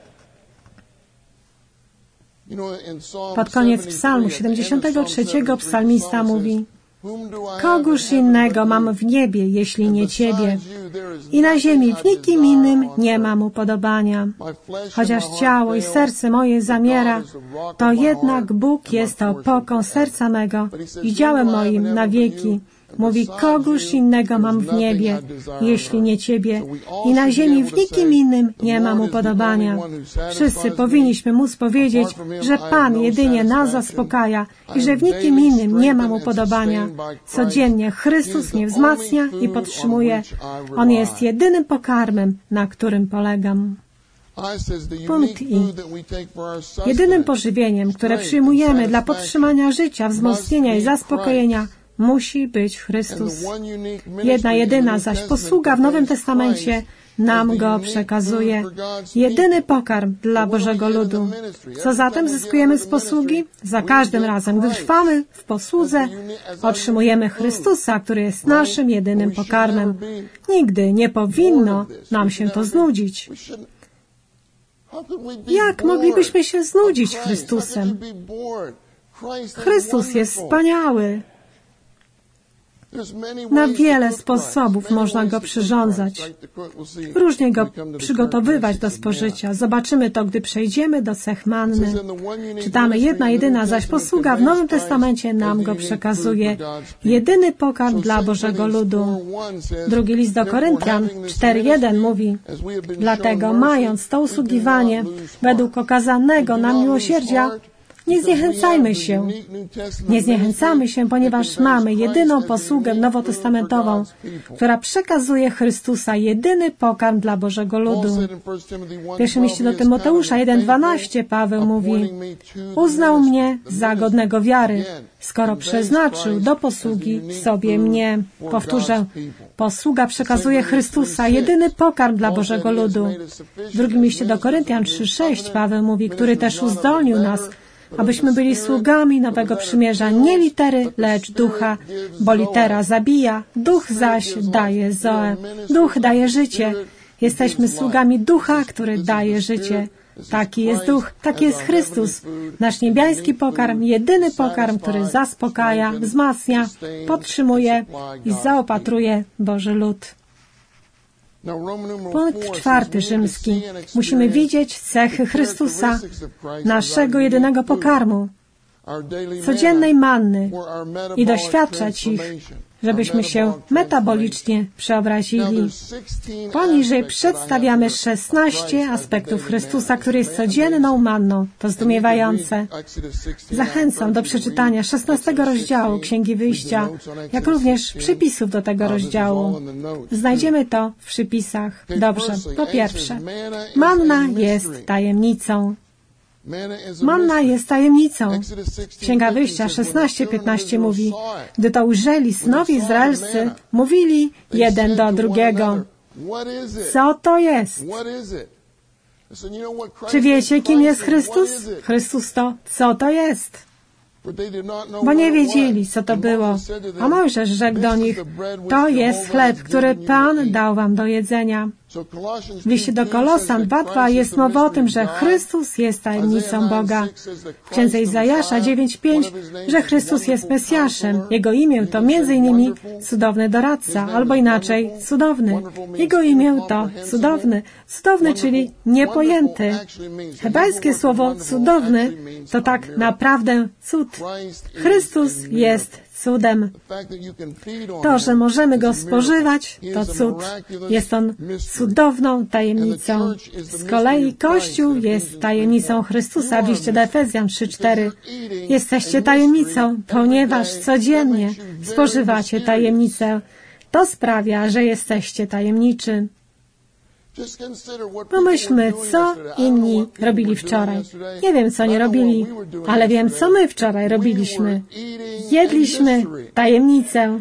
S1: Pod koniec psalmu siedemdziesiątego trzeciego psalmista mówi: Kogóż innego mam w niebie, jeśli nie Ciebie? I na ziemi w nikim innym nie mam upodobania. Chociaż ciało i serce moje zamiera, to jednak Bóg jest opoką serca mego i działem moim na wieki. Mówi: kogóż innego mam w niebie, jeśli nie Ciebie? I na ziemi w nikim innym nie mam upodobania. Wszyscy powinniśmy móc powiedzieć, że Pan jedynie nas zaspokaja i że w nikim innym nie mam upodobania. Codziennie Chrystus mnie wzmacnia i podtrzymuje. On jest jedynym pokarmem, na którym polegam. Punkt I. Jedynym pożywieniem, które przyjmujemy dla podtrzymania życia, wzmocnienia i zaspokojenia, musi być Chrystus. Jedna jedyna zaś posługa w Nowym Testamencie nam go przekazuje. Jedyny pokarm dla Bożego ludu. Co zatem zyskujemy z posługi? Za każdym razem, gdy trwamy w posłudze, otrzymujemy Chrystusa, który jest naszym jedynym pokarmem. Nigdy nie powinno nam się to znudzić. Jak moglibyśmy się znudzić Chrystusem? Chrystus jest wspaniały. Na wiele sposobów można go przyrządzać, różnie go przygotowywać do spożycia. Zobaczymy to, gdy przejdziemy do cech manny. Czytamy: jedna jedyna zaś posługa w Nowym Testamencie nam go przekazuje. Jedyny pokarm dla Bożego ludu. Drugi list do Koryntian cztery jeden mówi: dlatego, mając to usługiwanie według okazanego nam miłosierdzia, nie zniechęcajmy się. Nie zniechęcamy się, ponieważ mamy jedyną posługę nowotestamentową, która przekazuje Chrystusa, jedyny pokarm dla Bożego ludu. W pierwszym liście do Tymoteusza jeden dwanaście Paweł mówi: uznał mnie za godnego wiary, skoro przeznaczył do posługi sobie mnie. Powtórzę: posługa przekazuje Chrystusa, jedyny pokarm dla Bożego ludu. W drugim liście do Koryntian trzy sześć Paweł mówi: który też uzdolnił nas, abyśmy byli sługami nowego przymierza, nie litery, lecz ducha, bo litera zabija, duch zaś daje zoe. Duch daje życie. Jesteśmy sługami ducha, który daje życie. Taki jest duch, taki jest Chrystus, nasz niebiański pokarm, jedyny pokarm, który zaspokaja, wzmacnia, podtrzymuje i zaopatruje Boży lud. Punkt czwarty rzymski. Musimy widzieć cechy Chrystusa, naszego jedynego pokarmu, codziennej manny i doświadczać ich, żebyśmy się metabolicznie przeobrazili. Poniżej przedstawiamy szesnaście aspektów Chrystusa, który jest codzienną manną. To zdumiewające. Zachęcam do przeczytania szesnastego rozdziału Księgi Wyjścia, jak również przypisów do tego rozdziału. Znajdziemy to w przypisach. Dobrze, po pierwsze, manna jest tajemnicą. Manna jest tajemnicą. Księga Wyjścia szesnaście piętnaście mówi: gdy to ujrzeli synowie izraelscy, mówili jeden do drugiego: co to jest? Czy wiecie, kim jest Chrystus? Chrystus to, co to jest? Bo nie wiedzieli, co to było. A Mojżesz rzekł do nich: to jest chleb, który Pan dał wam do jedzenia. W liście do Kolosan dwa dwa jest mowa o tym, że Chrystus jest tajemnicą Boga. W księdze Izajasza dziewięć pięć, że Chrystus jest Mesjaszem. Jego imię to między innymi cudowny doradca, albo inaczej cudowny. Jego imię to cudowny. Cudowny, czyli niepojęty. Hebrajskie słowo cudowny to tak naprawdę cud. Chrystus jest cudem. To, że możemy Go spożywać, to cud. Jest On cudowną tajemnicą. Z kolei Kościół jest tajemnicą Chrystusa w liście do Efezjan trzy cztery. Jesteście tajemnicą, ponieważ codziennie spożywacie tajemnicę. To sprawia, że jesteście tajemniczy. Pomyślmy, co inni robili wczoraj. Nie wiem, co nie robili, ale wiem, co my wczoraj robiliśmy. Jedliśmy tajemnicę.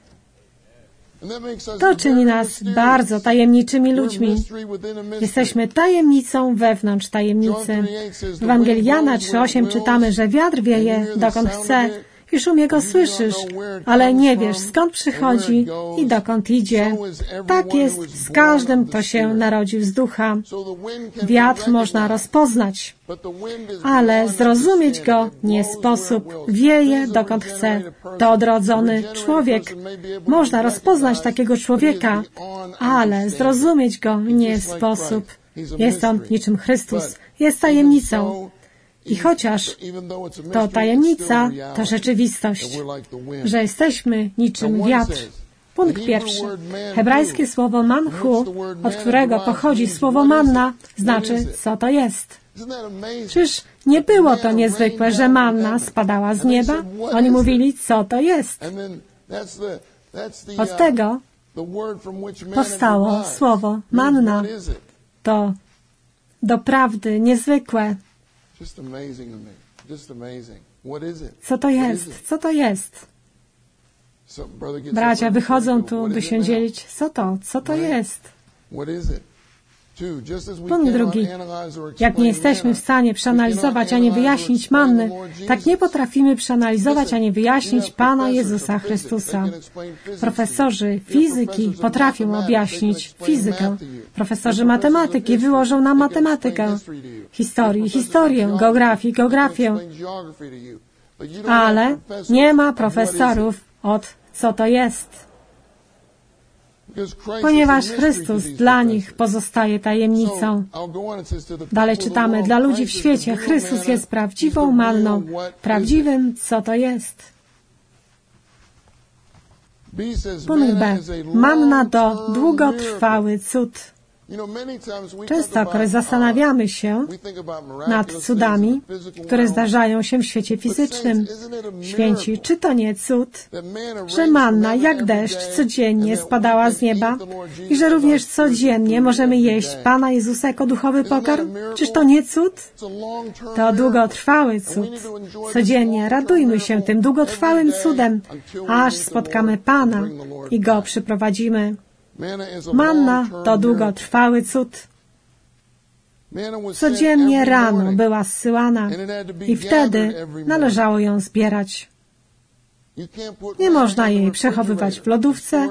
S1: To czyni nas bardzo tajemniczymi ludźmi. Jesteśmy tajemnicą wewnątrz tajemnicy. W Ewangelii Jana trzy osiem czytamy, że wiatr wieje, dokąd chce, i szum jego słyszysz, ale nie wiesz, skąd przychodzi i dokąd idzie. Tak jest z każdym, kto się narodził z ducha. Wiatr można rozpoznać, ale zrozumieć go nie sposób. Wieje, dokąd chce. To odrodzony człowiek. Można rozpoznać takiego człowieka, ale zrozumieć go nie sposób. Jest on niczym Chrystus. Jest tajemnicą. I chociaż to tajemnica, to rzeczywistość, że jesteśmy niczym wiatr. Punkt pierwszy. Hebrajskie słowo manchu, od którego pochodzi słowo manna, znaczy, co to jest. Czyż nie było to niezwykłe, że manna spadała z nieba? Oni mówili, co to jest. Od tego powstało słowo manna. To doprawdy niezwykłe. Co to jest? Co to jest? Bracia wychodzą tu, by się dzielić. Co to? Co to jest? Punkt drugi. Jak nie jesteśmy w stanie przeanalizować ani wyjaśnić manny, tak nie potrafimy przeanalizować ani wyjaśnić Pana Jezusa Chrystusa. Profesorzy fizyki potrafią objaśnić fizykę. Profesorzy matematyki wyłożą nam matematykę, historii, historię, geografii, geografię. Ale nie ma profesorów od co to jest. Ponieważ Chrystus dla nich pozostaje tajemnicą. Dalej czytamy, dla ludzi w świecie Chrystus jest prawdziwą manną, prawdziwym, co to jest. Punkt B. Manna to długotrwały cud. Częstokroć zastanawiamy się nad cudami, które zdarzają się w świecie fizycznym. Święci, czy to nie cud, że manna jak deszcz codziennie spadała z nieba i że również codziennie możemy jeść Pana Jezusa jako duchowy pokarm? Czyż to nie cud? To długotrwały cud. Codziennie radujmy się tym długotrwałym cudem, aż spotkamy Pana i Go przyprowadzimy. Manna to długotrwały cud. Codziennie rano była zsyłana i wtedy należało ją zbierać. Nie można jej przechowywać w lodówce.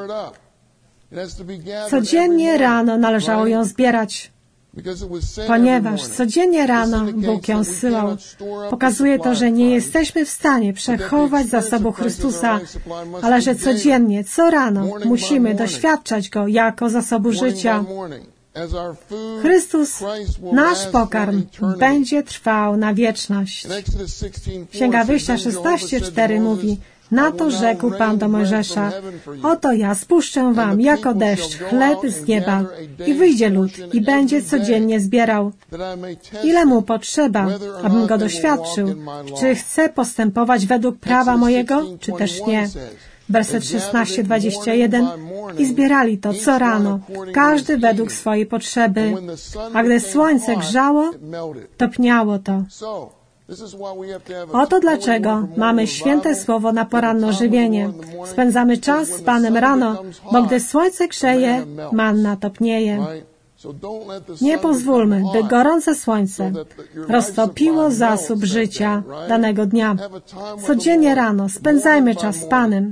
S1: Codziennie rano należało ją zbierać, ponieważ codziennie rano Bóg ją zsyłał. Pokazuje to, że nie jesteśmy w stanie przechować zasobu Chrystusa, ale że codziennie, co rano musimy doświadczać Go jako zasobu życia. Chrystus, nasz pokarm, będzie trwał na wieczność. Księga Wyjścia szesnaście cztery mówi, na to rzekł Pan do Mojżesza, oto ja spuszczę wam jako deszcz chleb z nieba i wyjdzie lud i będzie codziennie zbierał. Ile mu potrzeba, abym go doświadczył, czy chce postępować według prawa mojego, czy też nie. Werset szesnaście dwadzieścia jeden. I zbierali to co rano, każdy według swojej potrzeby. A gdy słońce grzało, topniało to. Oto dlaczego mamy święte słowo na poranne żywienie. Spędzamy czas z Panem rano, bo gdy słońce grzeje, manna topnieje. Nie pozwólmy, by gorące słońce roztopiło zasób życia danego dnia. Codziennie rano spędzajmy czas z Panem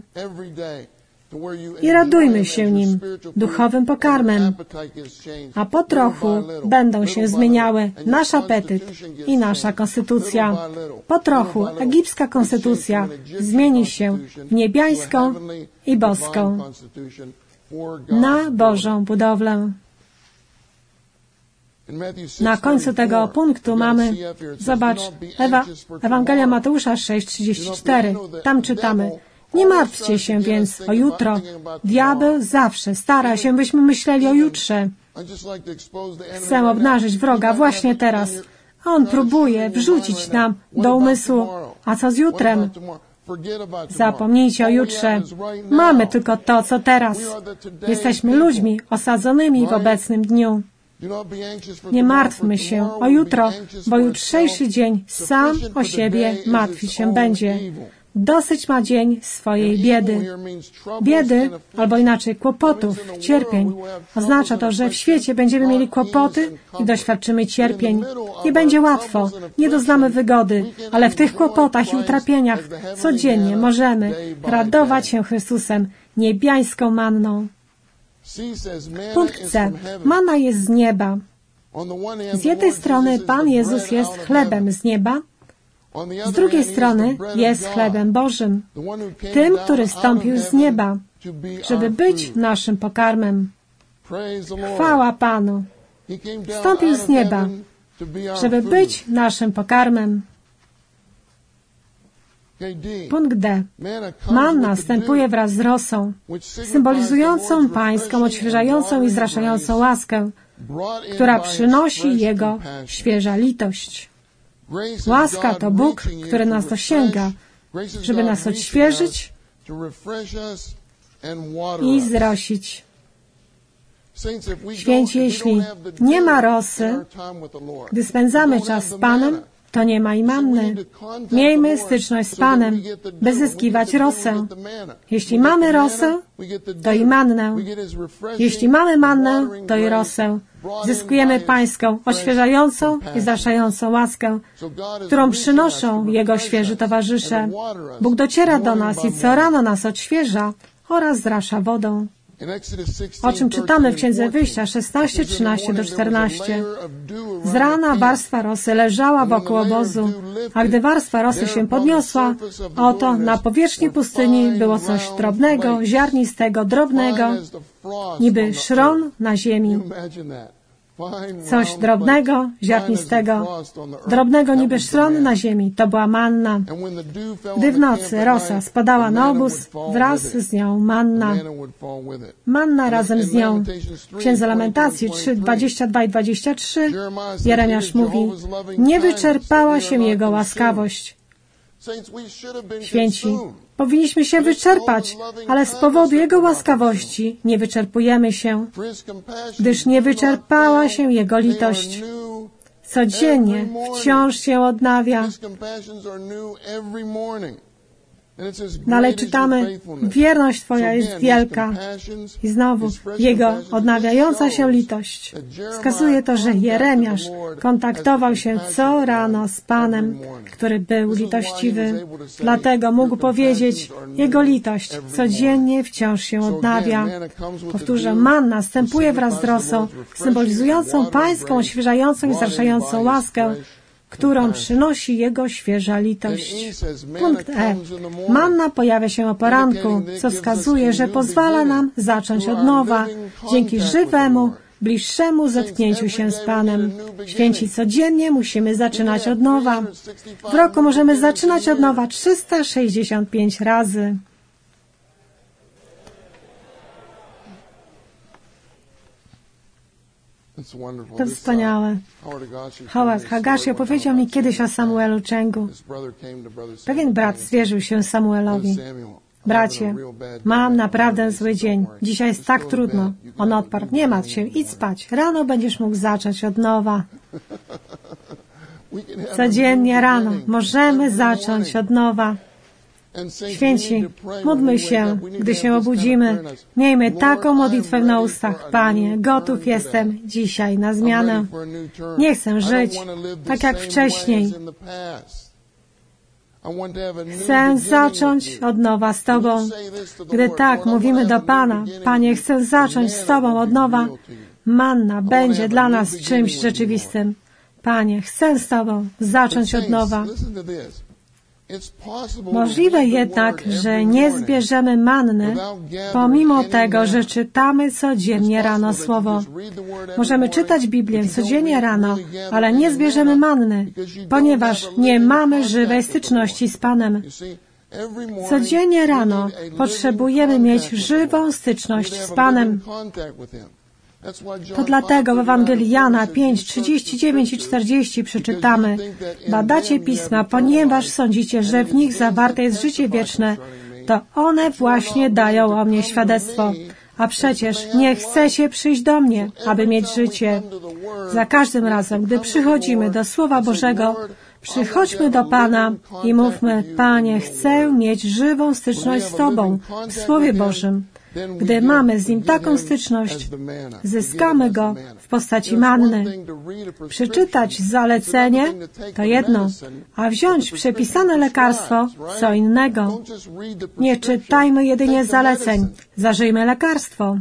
S1: i radujmy się Nim, duchowym pokarmem, a po trochu będą się zmieniały nasz apetyt i nasza konstytucja. Po trochu egipska konstytucja zmieni się w niebiańską i boską, na Bożą budowlę. Na końcu tego punktu mamy, zobacz, Ewa, Ewangelia Mateusza sześć trzydzieści cztery. Tam czytamy, nie martwcie się więc o jutro. Diabeł zawsze stara się, byśmy myśleli o jutrze. Chcę obnażyć wroga właśnie teraz. On próbuje wrzucić nam do umysłu, a co z jutrem? Zapomnijcie o jutrze. Mamy tylko to, co teraz. Jesteśmy ludźmi osadzonymi w obecnym dniu. Nie martwmy się o jutro, bo jutrzejszy dzień sam o siebie martwić się będzie. Dosyć ma dzień swojej biedy. Biedy, albo inaczej kłopotów, cierpień. Oznacza to, że w świecie będziemy mieli kłopoty i doświadczymy cierpień. Nie będzie łatwo, nie doznamy wygody, ale w tych kłopotach i utrapieniach codziennie możemy radować się Chrystusem, niebiańską manną. Punkt C. Manna jest z nieba. Z jednej strony Pan Jezus jest chlebem z nieba, z drugiej strony jest chlebem Bożym, tym, który zstąpił z nieba, żeby być naszym pokarmem. Chwała Panu! Zstąpił z nieba, żeby być naszym pokarmem. Punkt D. Manna następuje wraz z rosą, symbolizującą Pańską, odświeżającą i zraszającą łaskę, która przynosi Jego świeża litość. Łaska to Bóg, który nas dosięga, żeby nas odświeżyć i zrosić. Święci, jeśli nie ma rosy, gdy spędzamy czas z Panem, to nie ma i manny. Miejmy styczność z Panem, by zyskiwać rosę. Jeśli mamy rosę, to i mannę. Jeśli mamy mannę, to i rosę. Zyskujemy Pańską, odświeżającą i zraszającą łaskę, którą przynoszą Jego świeży towarzysze. Bóg dociera do nas i co rano nas odświeża oraz zrasza wodą. O czym czytamy w Księdze Wyjścia szesnaście, trzynaście do czternaście. Z rana warstwa rosy leżała wokół obozu, a gdy warstwa rosy się podniosła, oto na powierzchni pustyni było coś drobnego, ziarnistego, drobnego, niby szron na ziemi. Coś drobnego, ziarnistego, drobnego niby szron na ziemi. To była manna. Gdy w nocy rosa spadała na obóz, wraz z nią manna. Manna razem z nią. W Księdze Lamentacji trzy, dwadzieścia dwa i dwadzieścia trzy Jeremiasz mówi: nie wyczerpała się Jego łaskawość. Święci, powinniśmy się wyczerpać, ale z powodu Jego łaskawości nie wyczerpujemy się, gdyż nie wyczerpała się Jego litość. Codziennie wciąż się odnawia. Dalej czytamy: wierność Twoja jest wielka. I znowu Jego odnawiająca się litość. Wskazuje to, że Jeremiasz kontaktował się co rano z Panem, który był litościwy. Dlatego mógł powiedzieć: Jego litość codziennie wciąż się odnawia. Powtórzę, manna następuje wraz z rosą, symbolizującą Pańską, oświeżającą i zraszającą łaskę, którą przynosi Jego świeża litość. Punkt E. Manna pojawia się o poranku, co wskazuje, że pozwala nam zacząć od nowa, dzięki żywemu, bliższemu zetknięciu się z Panem. Święci, codziennie musimy zaczynać od nowa. W roku możemy zaczynać od nowa trzysta sześćdziesiąt pięć razy. To wspaniałe. Howard Hagashi opowiedział mi kiedyś o Samuelu Chengu. Pewien brat zwierzył się Samuelowi. Bracie, mam naprawdę zły dzień. Dzisiaj jest tak trudno. On odparł: nie martw się, idź spać. Rano będziesz mógł zacząć od nowa. Codziennie rano możemy zacząć od nowa. Święci, módlmy się, gdy się obudzimy. Miejmy taką modlitwę na ustach: Panie, gotów jestem dzisiaj na zmianę. Nie chcę żyć tak jak wcześniej. Chcę zacząć od nowa z Tobą. Gdy tak mówimy do Pana: Panie, chcę zacząć z Tobą od nowa, manna będzie dla nas czymś rzeczywistym. Panie, chcę z Tobą zacząć od nowa. Możliwe jednak, że nie zbierzemy manny, pomimo tego, że czytamy codziennie rano Słowo. Możemy czytać Biblię codziennie rano, ale nie zbierzemy manny, ponieważ nie mamy żywej styczności z Panem. Codziennie rano potrzebujemy mieć żywą styczność z Panem. To dlatego w Ewangelii Jana pięć, trzydzieści dziewięć i czterdzieści przeczytamy: badacie Pisma, ponieważ sądzicie, że w nich zawarte jest życie wieczne, to one właśnie dają o mnie świadectwo. A przecież nie chcecie przyjść do mnie, aby mieć życie. Za każdym razem, gdy przychodzimy do Słowa Bożego, przychodźmy do Pana i mówmy: Panie, chcę mieć żywą styczność z Tobą w Słowie Bożym. Gdy mamy z Nim taką styczność, zyskamy Go w postaci manny. Przeczytać zalecenie to jedno, a wziąć przepisane lekarstwo co innego. Nie czytajmy jedynie zaleceń, zażyjmy lekarstwo.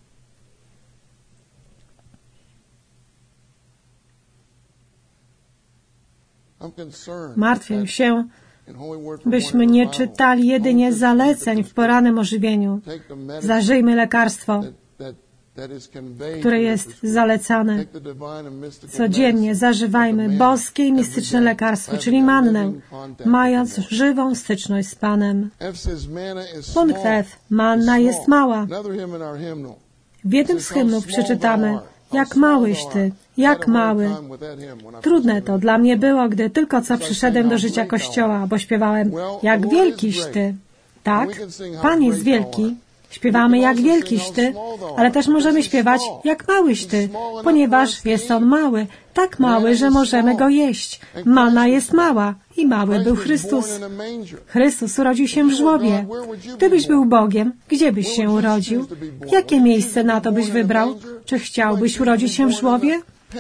S1: Martwię się, byśmy nie czytali jedynie zaleceń w porannym ożywieniu. Zażyjmy lekarstwo, które jest zalecane. Codziennie zażywajmy boskie i mistyczne lekarstwo, czyli mannę, mając żywą styczność z Panem. Punkt F. Manna jest mała. W jednym z hymnów przeczytamy: jak małyś Ty, jak mały. Trudne to dla mnie było, gdy tylko co przyszedłem do życia Kościoła, bo śpiewałem: jak wielkiś Ty. Tak, Pan jest wielki. Śpiewamy: jak wielkiś Ty, ale też możemy śpiewać: jak małyś Ty, ponieważ jest On mały, tak mały, że możemy Go jeść. Manna jest mała i mały był Chrystus. Chrystus urodził się w żłobie. Gdybyś był Bogiem, gdzie byś się urodził? Jakie miejsce na to byś wybrał? Czy chciałbyś urodzić się w żłobie?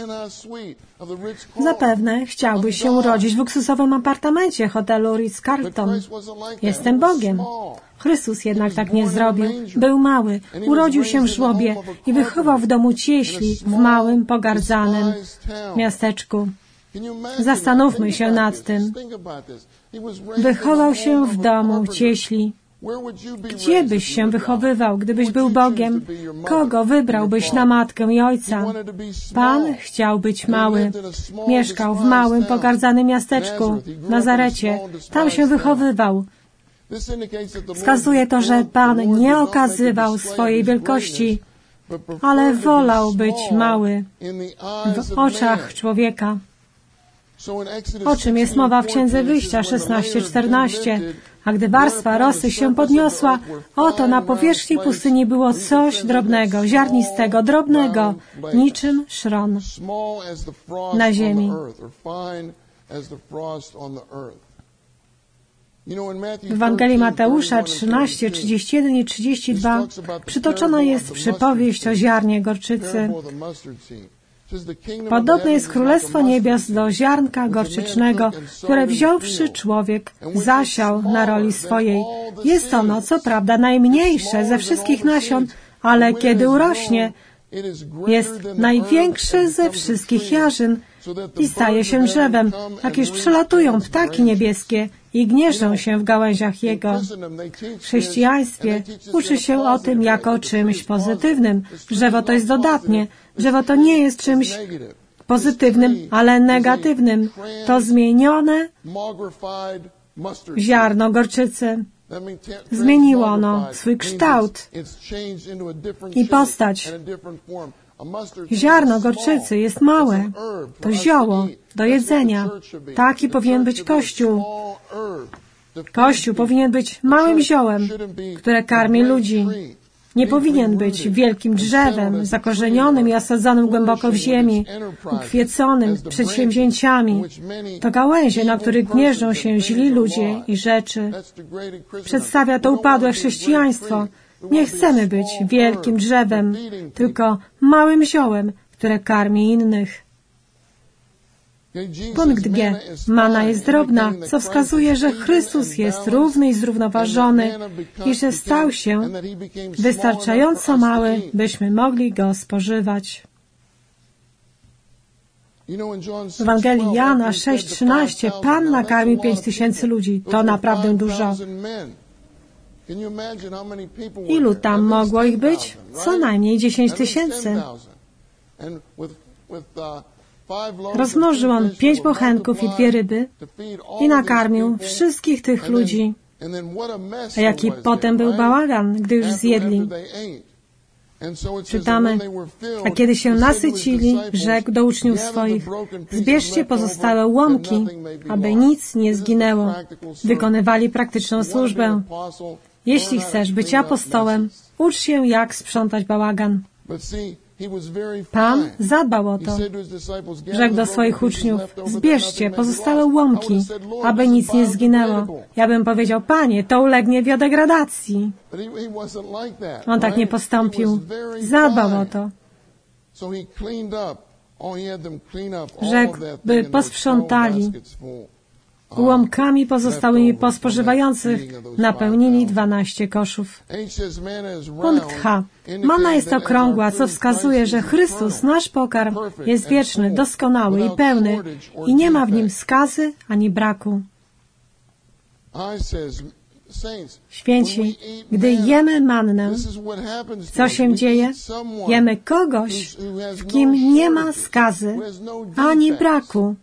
S1: Zapewne chciałbyś się urodzić w luksusowym apartamencie hotelu Ritz-Carlton. Jestem Bogiem. Chrystus jednak tak nie zrobił. Był mały, urodził się w żłobie i wychował w domu cieśli w małym, pogardzanym miasteczku. Zastanówmy się nad tym. Wychował się w domu cieśli. Gdzie byś się wychowywał, gdybyś był Bogiem? Kogo wybrałbyś na matkę i ojca? Pan chciał być mały. Mieszkał w małym, pogardzanym miasteczku, Nazarecie. Tam się wychowywał. Wskazuje to, że Pan nie okazywał swojej wielkości, ale wolał być mały w oczach człowieka. O czym jest mowa w Księdze Wyjścia szesnaście czternaście? A gdy warstwa rosy się podniosła, oto na powierzchni pustyni było coś drobnego, ziarnistego, drobnego, niczym szron na ziemi. W Ewangelii Mateusza trzynaście, trzydzieści jeden i trzydzieści dwa przytoczona jest przypowieść o ziarnie gorczycy. Podobne jest Królestwo Niebios do ziarnka gorczycznego, które wziąwszy człowiek, zasiał na roli swojej. Jest ono, co prawda, najmniejsze ze wszystkich nasion, ale kiedy urośnie, jest największe ze wszystkich jarzyn i staje się drzewem, tak iż przelatują ptaki niebieskie i gnieżdżą się w gałęziach jego. W chrześcijaństwie uczy się o tym jako czymś pozytywnym. Drzewo to jest dodatnie. Drzewo to nie jest czymś pozytywnym, ale negatywnym. To zmienione ziarno gorczycy. Zmieniło ono swój kształt i postać. Ziarno gorczycy jest małe. To zioło do jedzenia. Taki powinien być Kościół. Kościół powinien być małym ziołem, które karmi ludzi. Nie powinien być wielkim drzewem, zakorzenionym i osadzonym głęboko w ziemi, ukwieconym przedsięwzięciami. To gałęzie, na których gnieżdżą się źli ludzie i rzeczy. Przedstawia to upadłe chrześcijaństwo. Nie chcemy być wielkim drzewem, tylko małym ziołem, które karmi innych. Punkt G. Manna jest drobna, co wskazuje, że Chrystus jest równy i zrównoważony i że stał się wystarczająco mały, byśmy mogli Go spożywać. W Ewangelii Jana sześć trzynaście Pan nakarmił pięć tysięcy ludzi. To naprawdę dużo. Ilu tam mogło ich być? Co najmniej dziesięć tysięcy. Rozmnożył On pięć bochenków i dwie ryby i nakarmił wszystkich tych ludzi. A jaki potem był bałagan, gdy już zjedli. Czytamy, a kiedy się nasycili, rzekł do uczniów swoich: zbierzcie pozostałe łomki, aby nic nie zginęło. Wykonywali praktyczną służbę. Jeśli chcesz być apostołem, ucz się, jak sprzątać bałagan. Pan zadbał o to. Rzekł do swoich uczniów, zbierzcie pozostałe łomki, aby nic nie zginęło. Ja bym powiedział, Panie, to ulegnie biodegradacji. On tak nie postąpił. Zadbał o to. Rzekł, by posprzątali. Łomkami pozostałymi po spożywających napełnili dwanaście koszów. Punkt H. Manna jest okrągła, co wskazuje, że Chrystus, nasz pokarm, jest wieczny, doskonały i pełny i nie ma w nim skazy ani braku. Święci, gdy jemy mannę, co się dzieje? Jemy kogoś, w kim nie ma skazy ani braku.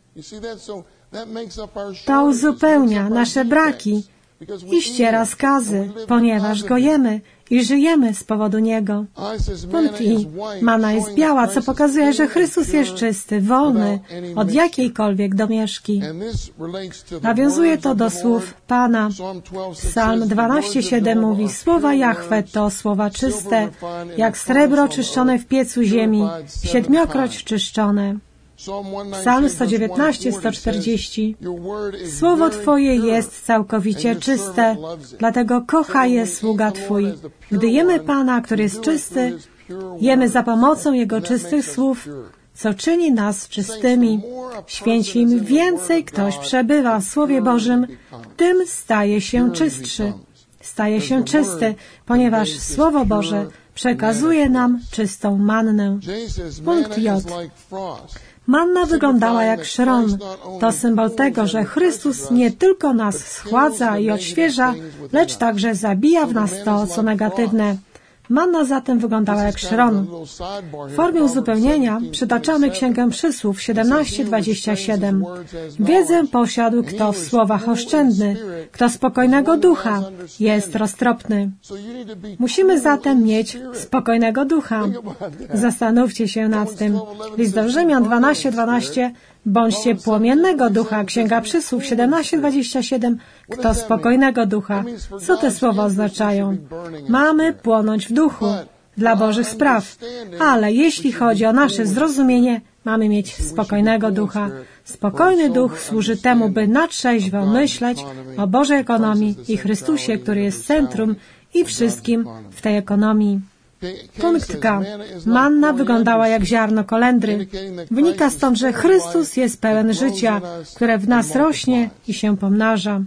S1: To uzupełnia nasze braki i ściera skazy, ponieważ go jemy i żyjemy z powodu niego. Punkt I. Manna jest biała, co pokazuje, że Chrystus jest czysty, wolny od jakiejkolwiek domieszki. Nawiązuje to do słów Pana. Psalm dwanaście siedem mówi, słowa Jahwe to słowa czyste, jak srebro czyszczone w piecu ziemi, siedmiokroć czyszczone. Psalm sto dziewiętnaście, sto czterdzieści. Słowo Twoje jest całkowicie czyste, dlatego kocha je sługa Twój. Gdy jemy Pana, który jest czysty, jemy za pomocą Jego czystych słów, co czyni nas czystymi. Święci, im więcej ktoś przebywa w Słowie Bożym, tym staje się czystszy. Staje się czysty, ponieważ Słowo Boże przekazuje nam czystą mannę. Punkt J. Manna wyglądała jak szron. To symbol tego, że Chrystus nie tylko nas schładza i odświeża, lecz także zabija w nas to, co negatywne. Manna zatem wyglądała jak szron. W formie uzupełnienia przytaczamy Księgę Przysłów siedemnaście, dwadzieścia siedem. Wiedzę posiadł, kto w słowach oszczędny, kto spokojnego ducha jest roztropny. Musimy zatem mieć spokojnego ducha. Zastanówcie się nad tym. List do Rzymian dwanaście, dwanaście. Bądźcie płomiennego ducha. Księga Przysłów siedemnaście, dwadzieścia siedem. Kto spokojnego ducha. Co te słowa oznaczają? Mamy płonąć w duchu dla Bożych spraw. Ale jeśli chodzi o nasze zrozumienie, mamy mieć spokojnego ducha. Spokojny duch służy temu, by na trzeźwo myśleć o Bożej ekonomii i Chrystusie, który jest centrum i wszystkim w tej ekonomii. Punkt K. Manna wyglądała jak ziarno kolendry. Wynika stąd, że Chrystus jest pełen życia, które w nas rośnie i się pomnaża.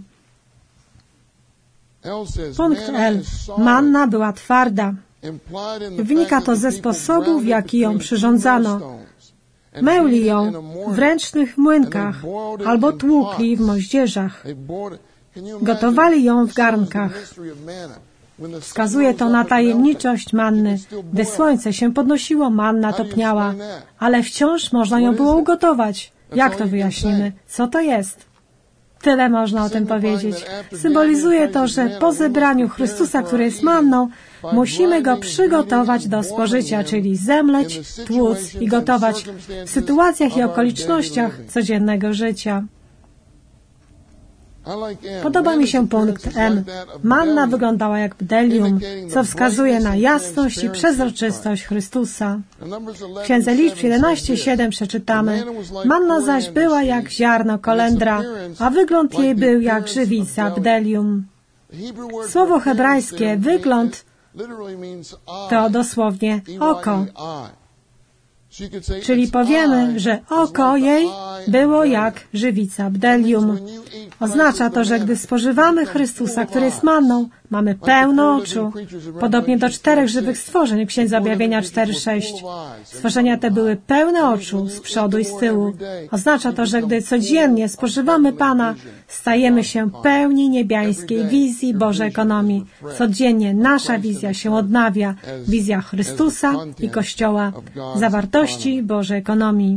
S1: Punkt L. Manna była twarda. Wynika to ze sposobu, w jaki ją przyrządzano. Mełli ją w ręcznych młynkach albo tłukli w moździerzach. Gotowali ją w garnkach. Wskazuje to na tajemniczość manny. Gdy słońce się podnosiło, manna topniała, ale wciąż można ją było ugotować. Jak to wyjaśnimy? Co to jest? Tyle można o tym powiedzieć. Symbolizuje to, że po zebraniu Chrystusa, który jest manną, musimy Go przygotować do spożycia, czyli zemleć, tłuc i gotować w sytuacjach i okolicznościach codziennego życia. Podoba mi się punkt M. Manna wyglądała jak bdellium, co wskazuje na jasność i przezroczystość Chrystusa. W Księdze Liczb jedenaście, siedem przeczytamy: Manna zaś była jak ziarno kolendra, a wygląd jej był jak żywica bdellium. Słowo hebrajskie wygląd to dosłownie oko. Czyli powiemy, że oko jej było jak żywica bdellium. Oznacza to, że gdy spożywamy Chrystusa, który jest manną, mamy pełno oczu. Podobnie do czterech żywych stworzeń w Księdze Objawienia cztery, sześć. Stworzenia te były pełne oczu z przodu i z tyłu. Oznacza to, że gdy codziennie spożywamy Pana, stajemy się pełni niebiańskiej wizji Bożej ekonomii. Codziennie nasza wizja się odnawia. Wizja Chrystusa i Kościoła. Zawartości Bożej ekonomii.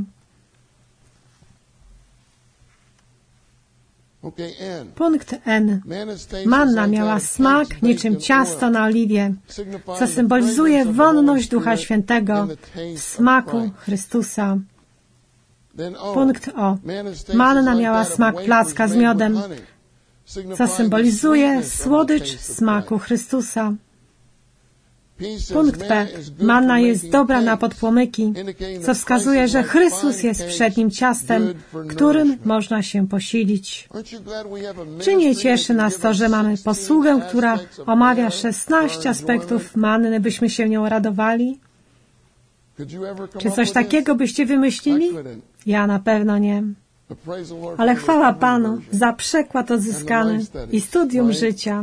S1: Punkt N. Manna miała smak niczym ciasto na oliwie, co symbolizuje wonność Ducha Świętego w smaku Chrystusa. Punkt O. Manna miała smak placka z miodem, co symbolizuje słodycz smaku Chrystusa. Punkt P. Manna jest dobra na podpłomyki, co wskazuje, że Chrystus jest przednim ciastem, którym można się posilić. Czy nie cieszy nas to, że mamy posługę, która omawia szesnaście aspektów manny, byśmy się nią radowali? Czy coś takiego byście wymyślili? Ja na pewno nie. Ale chwała Panu za przekład odzyskany i studium życia.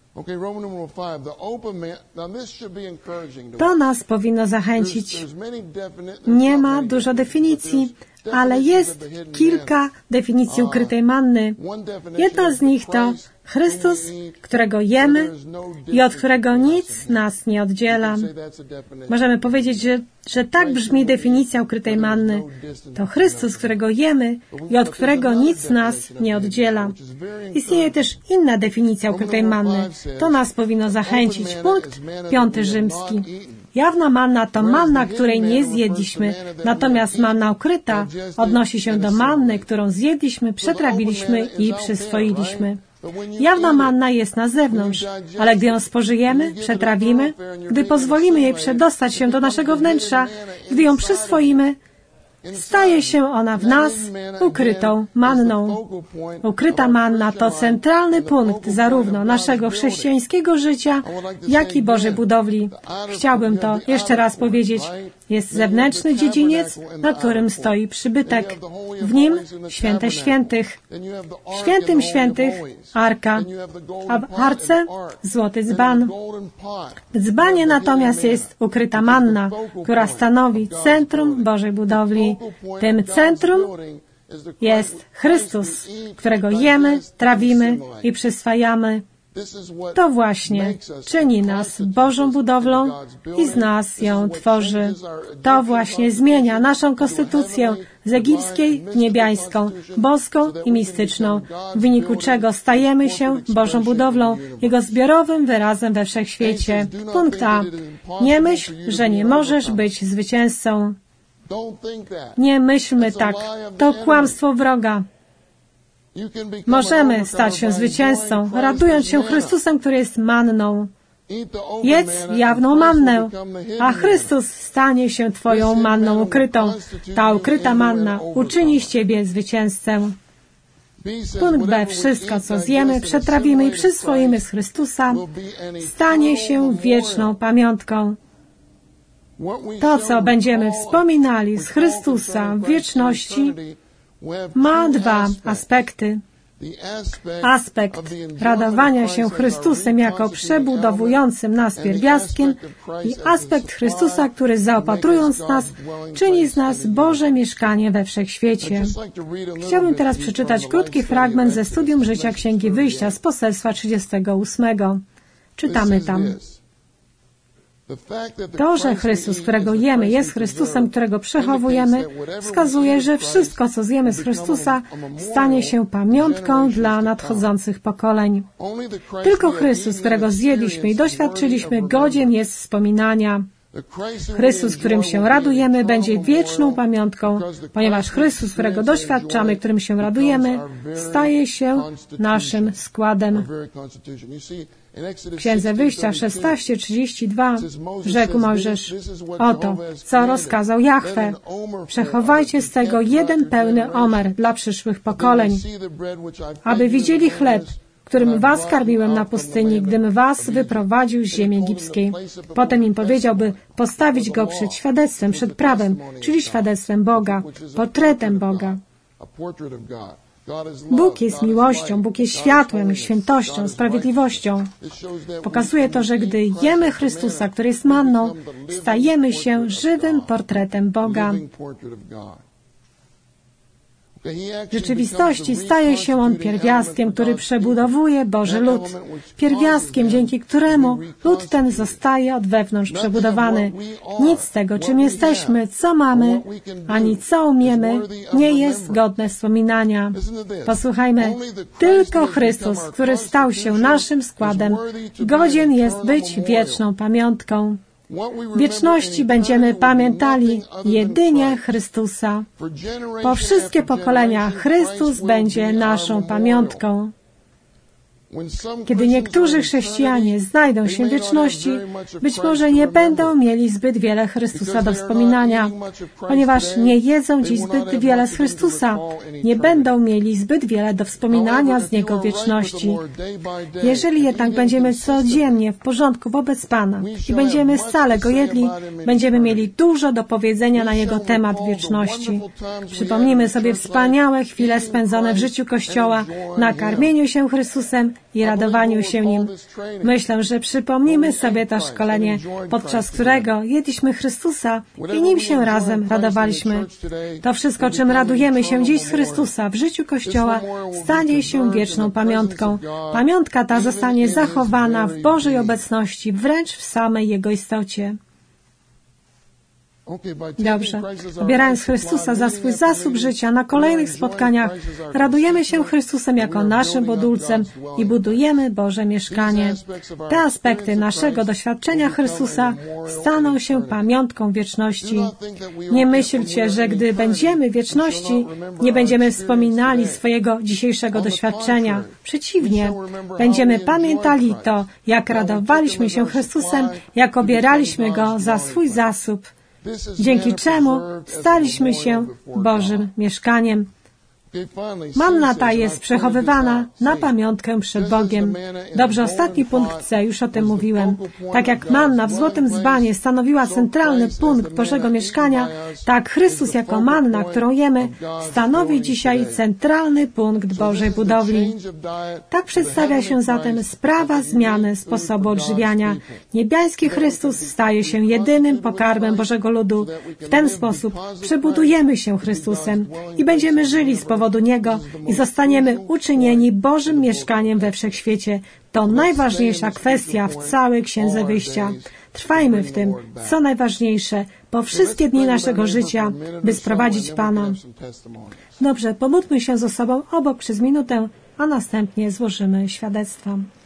S1: To nas powinno zachęcić. Nie ma dużo definicji, ale jest kilka definicji ukrytej manny. Jedna z nich to Chrystus, którego jemy i od którego nic nas nie oddziela. Możemy powiedzieć, że, że tak brzmi definicja ukrytej manny. To Chrystus, którego jemy i od którego nic nas nie oddziela. Istnieje też inna definicja ukrytej manny. To nas powinno zachęcić. Punkt piąty rzymski. Jawna manna to manna, której nie zjedliśmy, natomiast manna ukryta odnosi się do manny, którą zjedliśmy, przetrawiliśmy i przyswoiliśmy. Jawna manna jest na zewnątrz, ale gdy ją spożyjemy, przetrawimy, gdy pozwolimy jej przedostać się do naszego wnętrza, gdy ją przyswoimy, staje się ona w nas ukrytą manną. Ukryta manna to centralny punkt zarówno naszego chrześcijańskiego życia, jak i Bożej budowli. Chciałbym to jeszcze raz powiedzieć. Jest zewnętrzny dziedziniec, na którym stoi przybytek. W nim święte świętych. Świętym świętych arka, a w arce złoty dzban. W dzbanie natomiast jest ukryta manna, która stanowi centrum Bożej budowli. Tym centrum jest Chrystus, którego jemy, trawimy i przyswajamy. To właśnie czyni nas Bożą budowlą i z nas ją tworzy. To właśnie zmienia naszą konstytucję z egipskiej w niebiańską, boską i mistyczną, w wyniku czego stajemy się Bożą budowlą, Jego zbiorowym wyrazem we wszechświecie. Punkt A. Nie myśl, że nie możesz być zwycięzcą. Nie myślmy tak. To kłamstwo wroga. Możemy stać się zwycięzcą, radując się Chrystusem, który jest manną. Jedz jawną mannę, a Chrystus stanie się Twoją manną ukrytą. Ta ukryta manna uczyni z Ciebie zwycięzcę. Punkt B. Wszystko, co zjemy, przetrawimy i przyswoimy z Chrystusa, stanie się wieczną pamiątką. To, co będziemy wspominali z Chrystusa w wieczności, ma dwa aspekty. Aspekt radowania się Chrystusem jako przebudowującym nas pierwiastkiem i aspekt Chrystusa, który zaopatrując nas, czyni z nas Boże mieszkanie we wszechświecie. Chciałbym teraz przeczytać krótki fragment ze studium życia Księgi Wyjścia z poselstwa trzydziestego ósmego. Czytamy tam. To, że Chrystus, którego jemy, jest Chrystusem, którego przechowujemy, wskazuje, że wszystko, co zjemy z Chrystusa, stanie się pamiątką dla nadchodzących pokoleń. Tylko Chrystus, którego zjedliśmy i doświadczyliśmy, godzien jest wspominania. Chrystus, którym się radujemy, będzie wieczną pamiątką, ponieważ Chrystus, którego doświadczamy, którym się radujemy, staje się naszym składem. W Księdze Wyjścia szesnaście trzydzieści dwa rzekł Mojżesz, oto, co rozkazał Jahwe. Przechowajcie z tego jeden pełny omer dla przyszłych pokoleń, aby widzieli chleb, którym was karmiłem na pustyni, gdym was wyprowadził z ziemi egipskiej. Potem im powiedział, by postawić go przed świadectwem, przed prawem, czyli świadectwem Boga, portretem Boga. Bóg jest miłością, Bóg jest światłem, świętością, sprawiedliwością. Pokazuje to, że gdy jemy Chrystusa, który jest manną, stajemy się żywym portretem Boga. W rzeczywistości staje się on pierwiastkiem, który przebudowuje Boży lud. Pierwiastkiem, dzięki któremu lud ten zostaje od wewnątrz przebudowany. Nic z tego, czym jesteśmy, co mamy, ani co umiemy, nie jest godne wspominania. Posłuchajmy, tylko Chrystus, który stał się naszym składem, godzien jest być wieczną pamiątką. W wieczności będziemy pamiętali jedynie Chrystusa. Po wszystkie pokolenia Chrystus będzie naszą pamiątką. Kiedy niektórzy chrześcijanie znajdą się w wieczności, być może nie będą mieli zbyt wiele Chrystusa do wspominania, ponieważ nie jedzą dziś zbyt wiele z Chrystusa, nie będą mieli zbyt wiele do wspominania z Niego w wieczności. Jeżeli jednak będziemy codziennie w porządku wobec Pana i będziemy stale Go jedli, będziemy mieli dużo do powiedzenia na Jego temat w wieczności. Przypomnijmy sobie wspaniałe chwile spędzone w życiu Kościoła, na karmieniu się Chrystusem i radowaniu się Nim. Myślę, że przypomnimy sobie to szkolenie, podczas którego jedliśmy Chrystusa i Nim się razem radowaliśmy. To wszystko, czym radujemy się dziś z Chrystusa w życiu Kościoła, stanie się wieczną pamiątką. Pamiątka ta zostanie zachowana w Bożej obecności, wręcz w samej Jego istocie. Dobrze. Obierając Chrystusa za swój zasób życia na kolejnych spotkaniach, radujemy się Chrystusem jako naszym budulcem i budujemy Boże mieszkanie. Te aspekty naszego doświadczenia Chrystusa staną się pamiątką wieczności. Nie myślcie, że gdy będziemy w wieczności, nie będziemy wspominali swojego dzisiejszego doświadczenia. Przeciwnie, będziemy pamiętali to, jak radowaliśmy się Chrystusem, jak obieraliśmy Go za swój zasób, dzięki czemu staliśmy się Bożym mieszkaniem. Manna ta jest przechowywana na pamiątkę przed Bogiem. Dobrze, ostatni punkt C, już o tym mówiłem. Tak jak manna w złotym dzbanie stanowiła centralny punkt Bożego mieszkania, tak Chrystus jako manna, którą jemy, stanowi dzisiaj centralny punkt Bożej budowli. Tak przedstawia się zatem sprawa zmiany sposobu odżywiania. Niebiański Chrystus staje się jedynym pokarmem Bożego ludu. W ten sposób przebudujemy się Chrystusem i będziemy żyli z powodu Niego i zostaniemy uczynieni Bożym mieszkaniem we wszechświecie. To najważniejsza kwestia w całej Księdze Wyjścia. Trwajmy w tym, co najważniejsze, po wszystkie dni naszego życia, by sprowadzić Pana. Dobrze, pomódlmy się ze sobą obok przez minutę, a następnie złożymy świadectwa.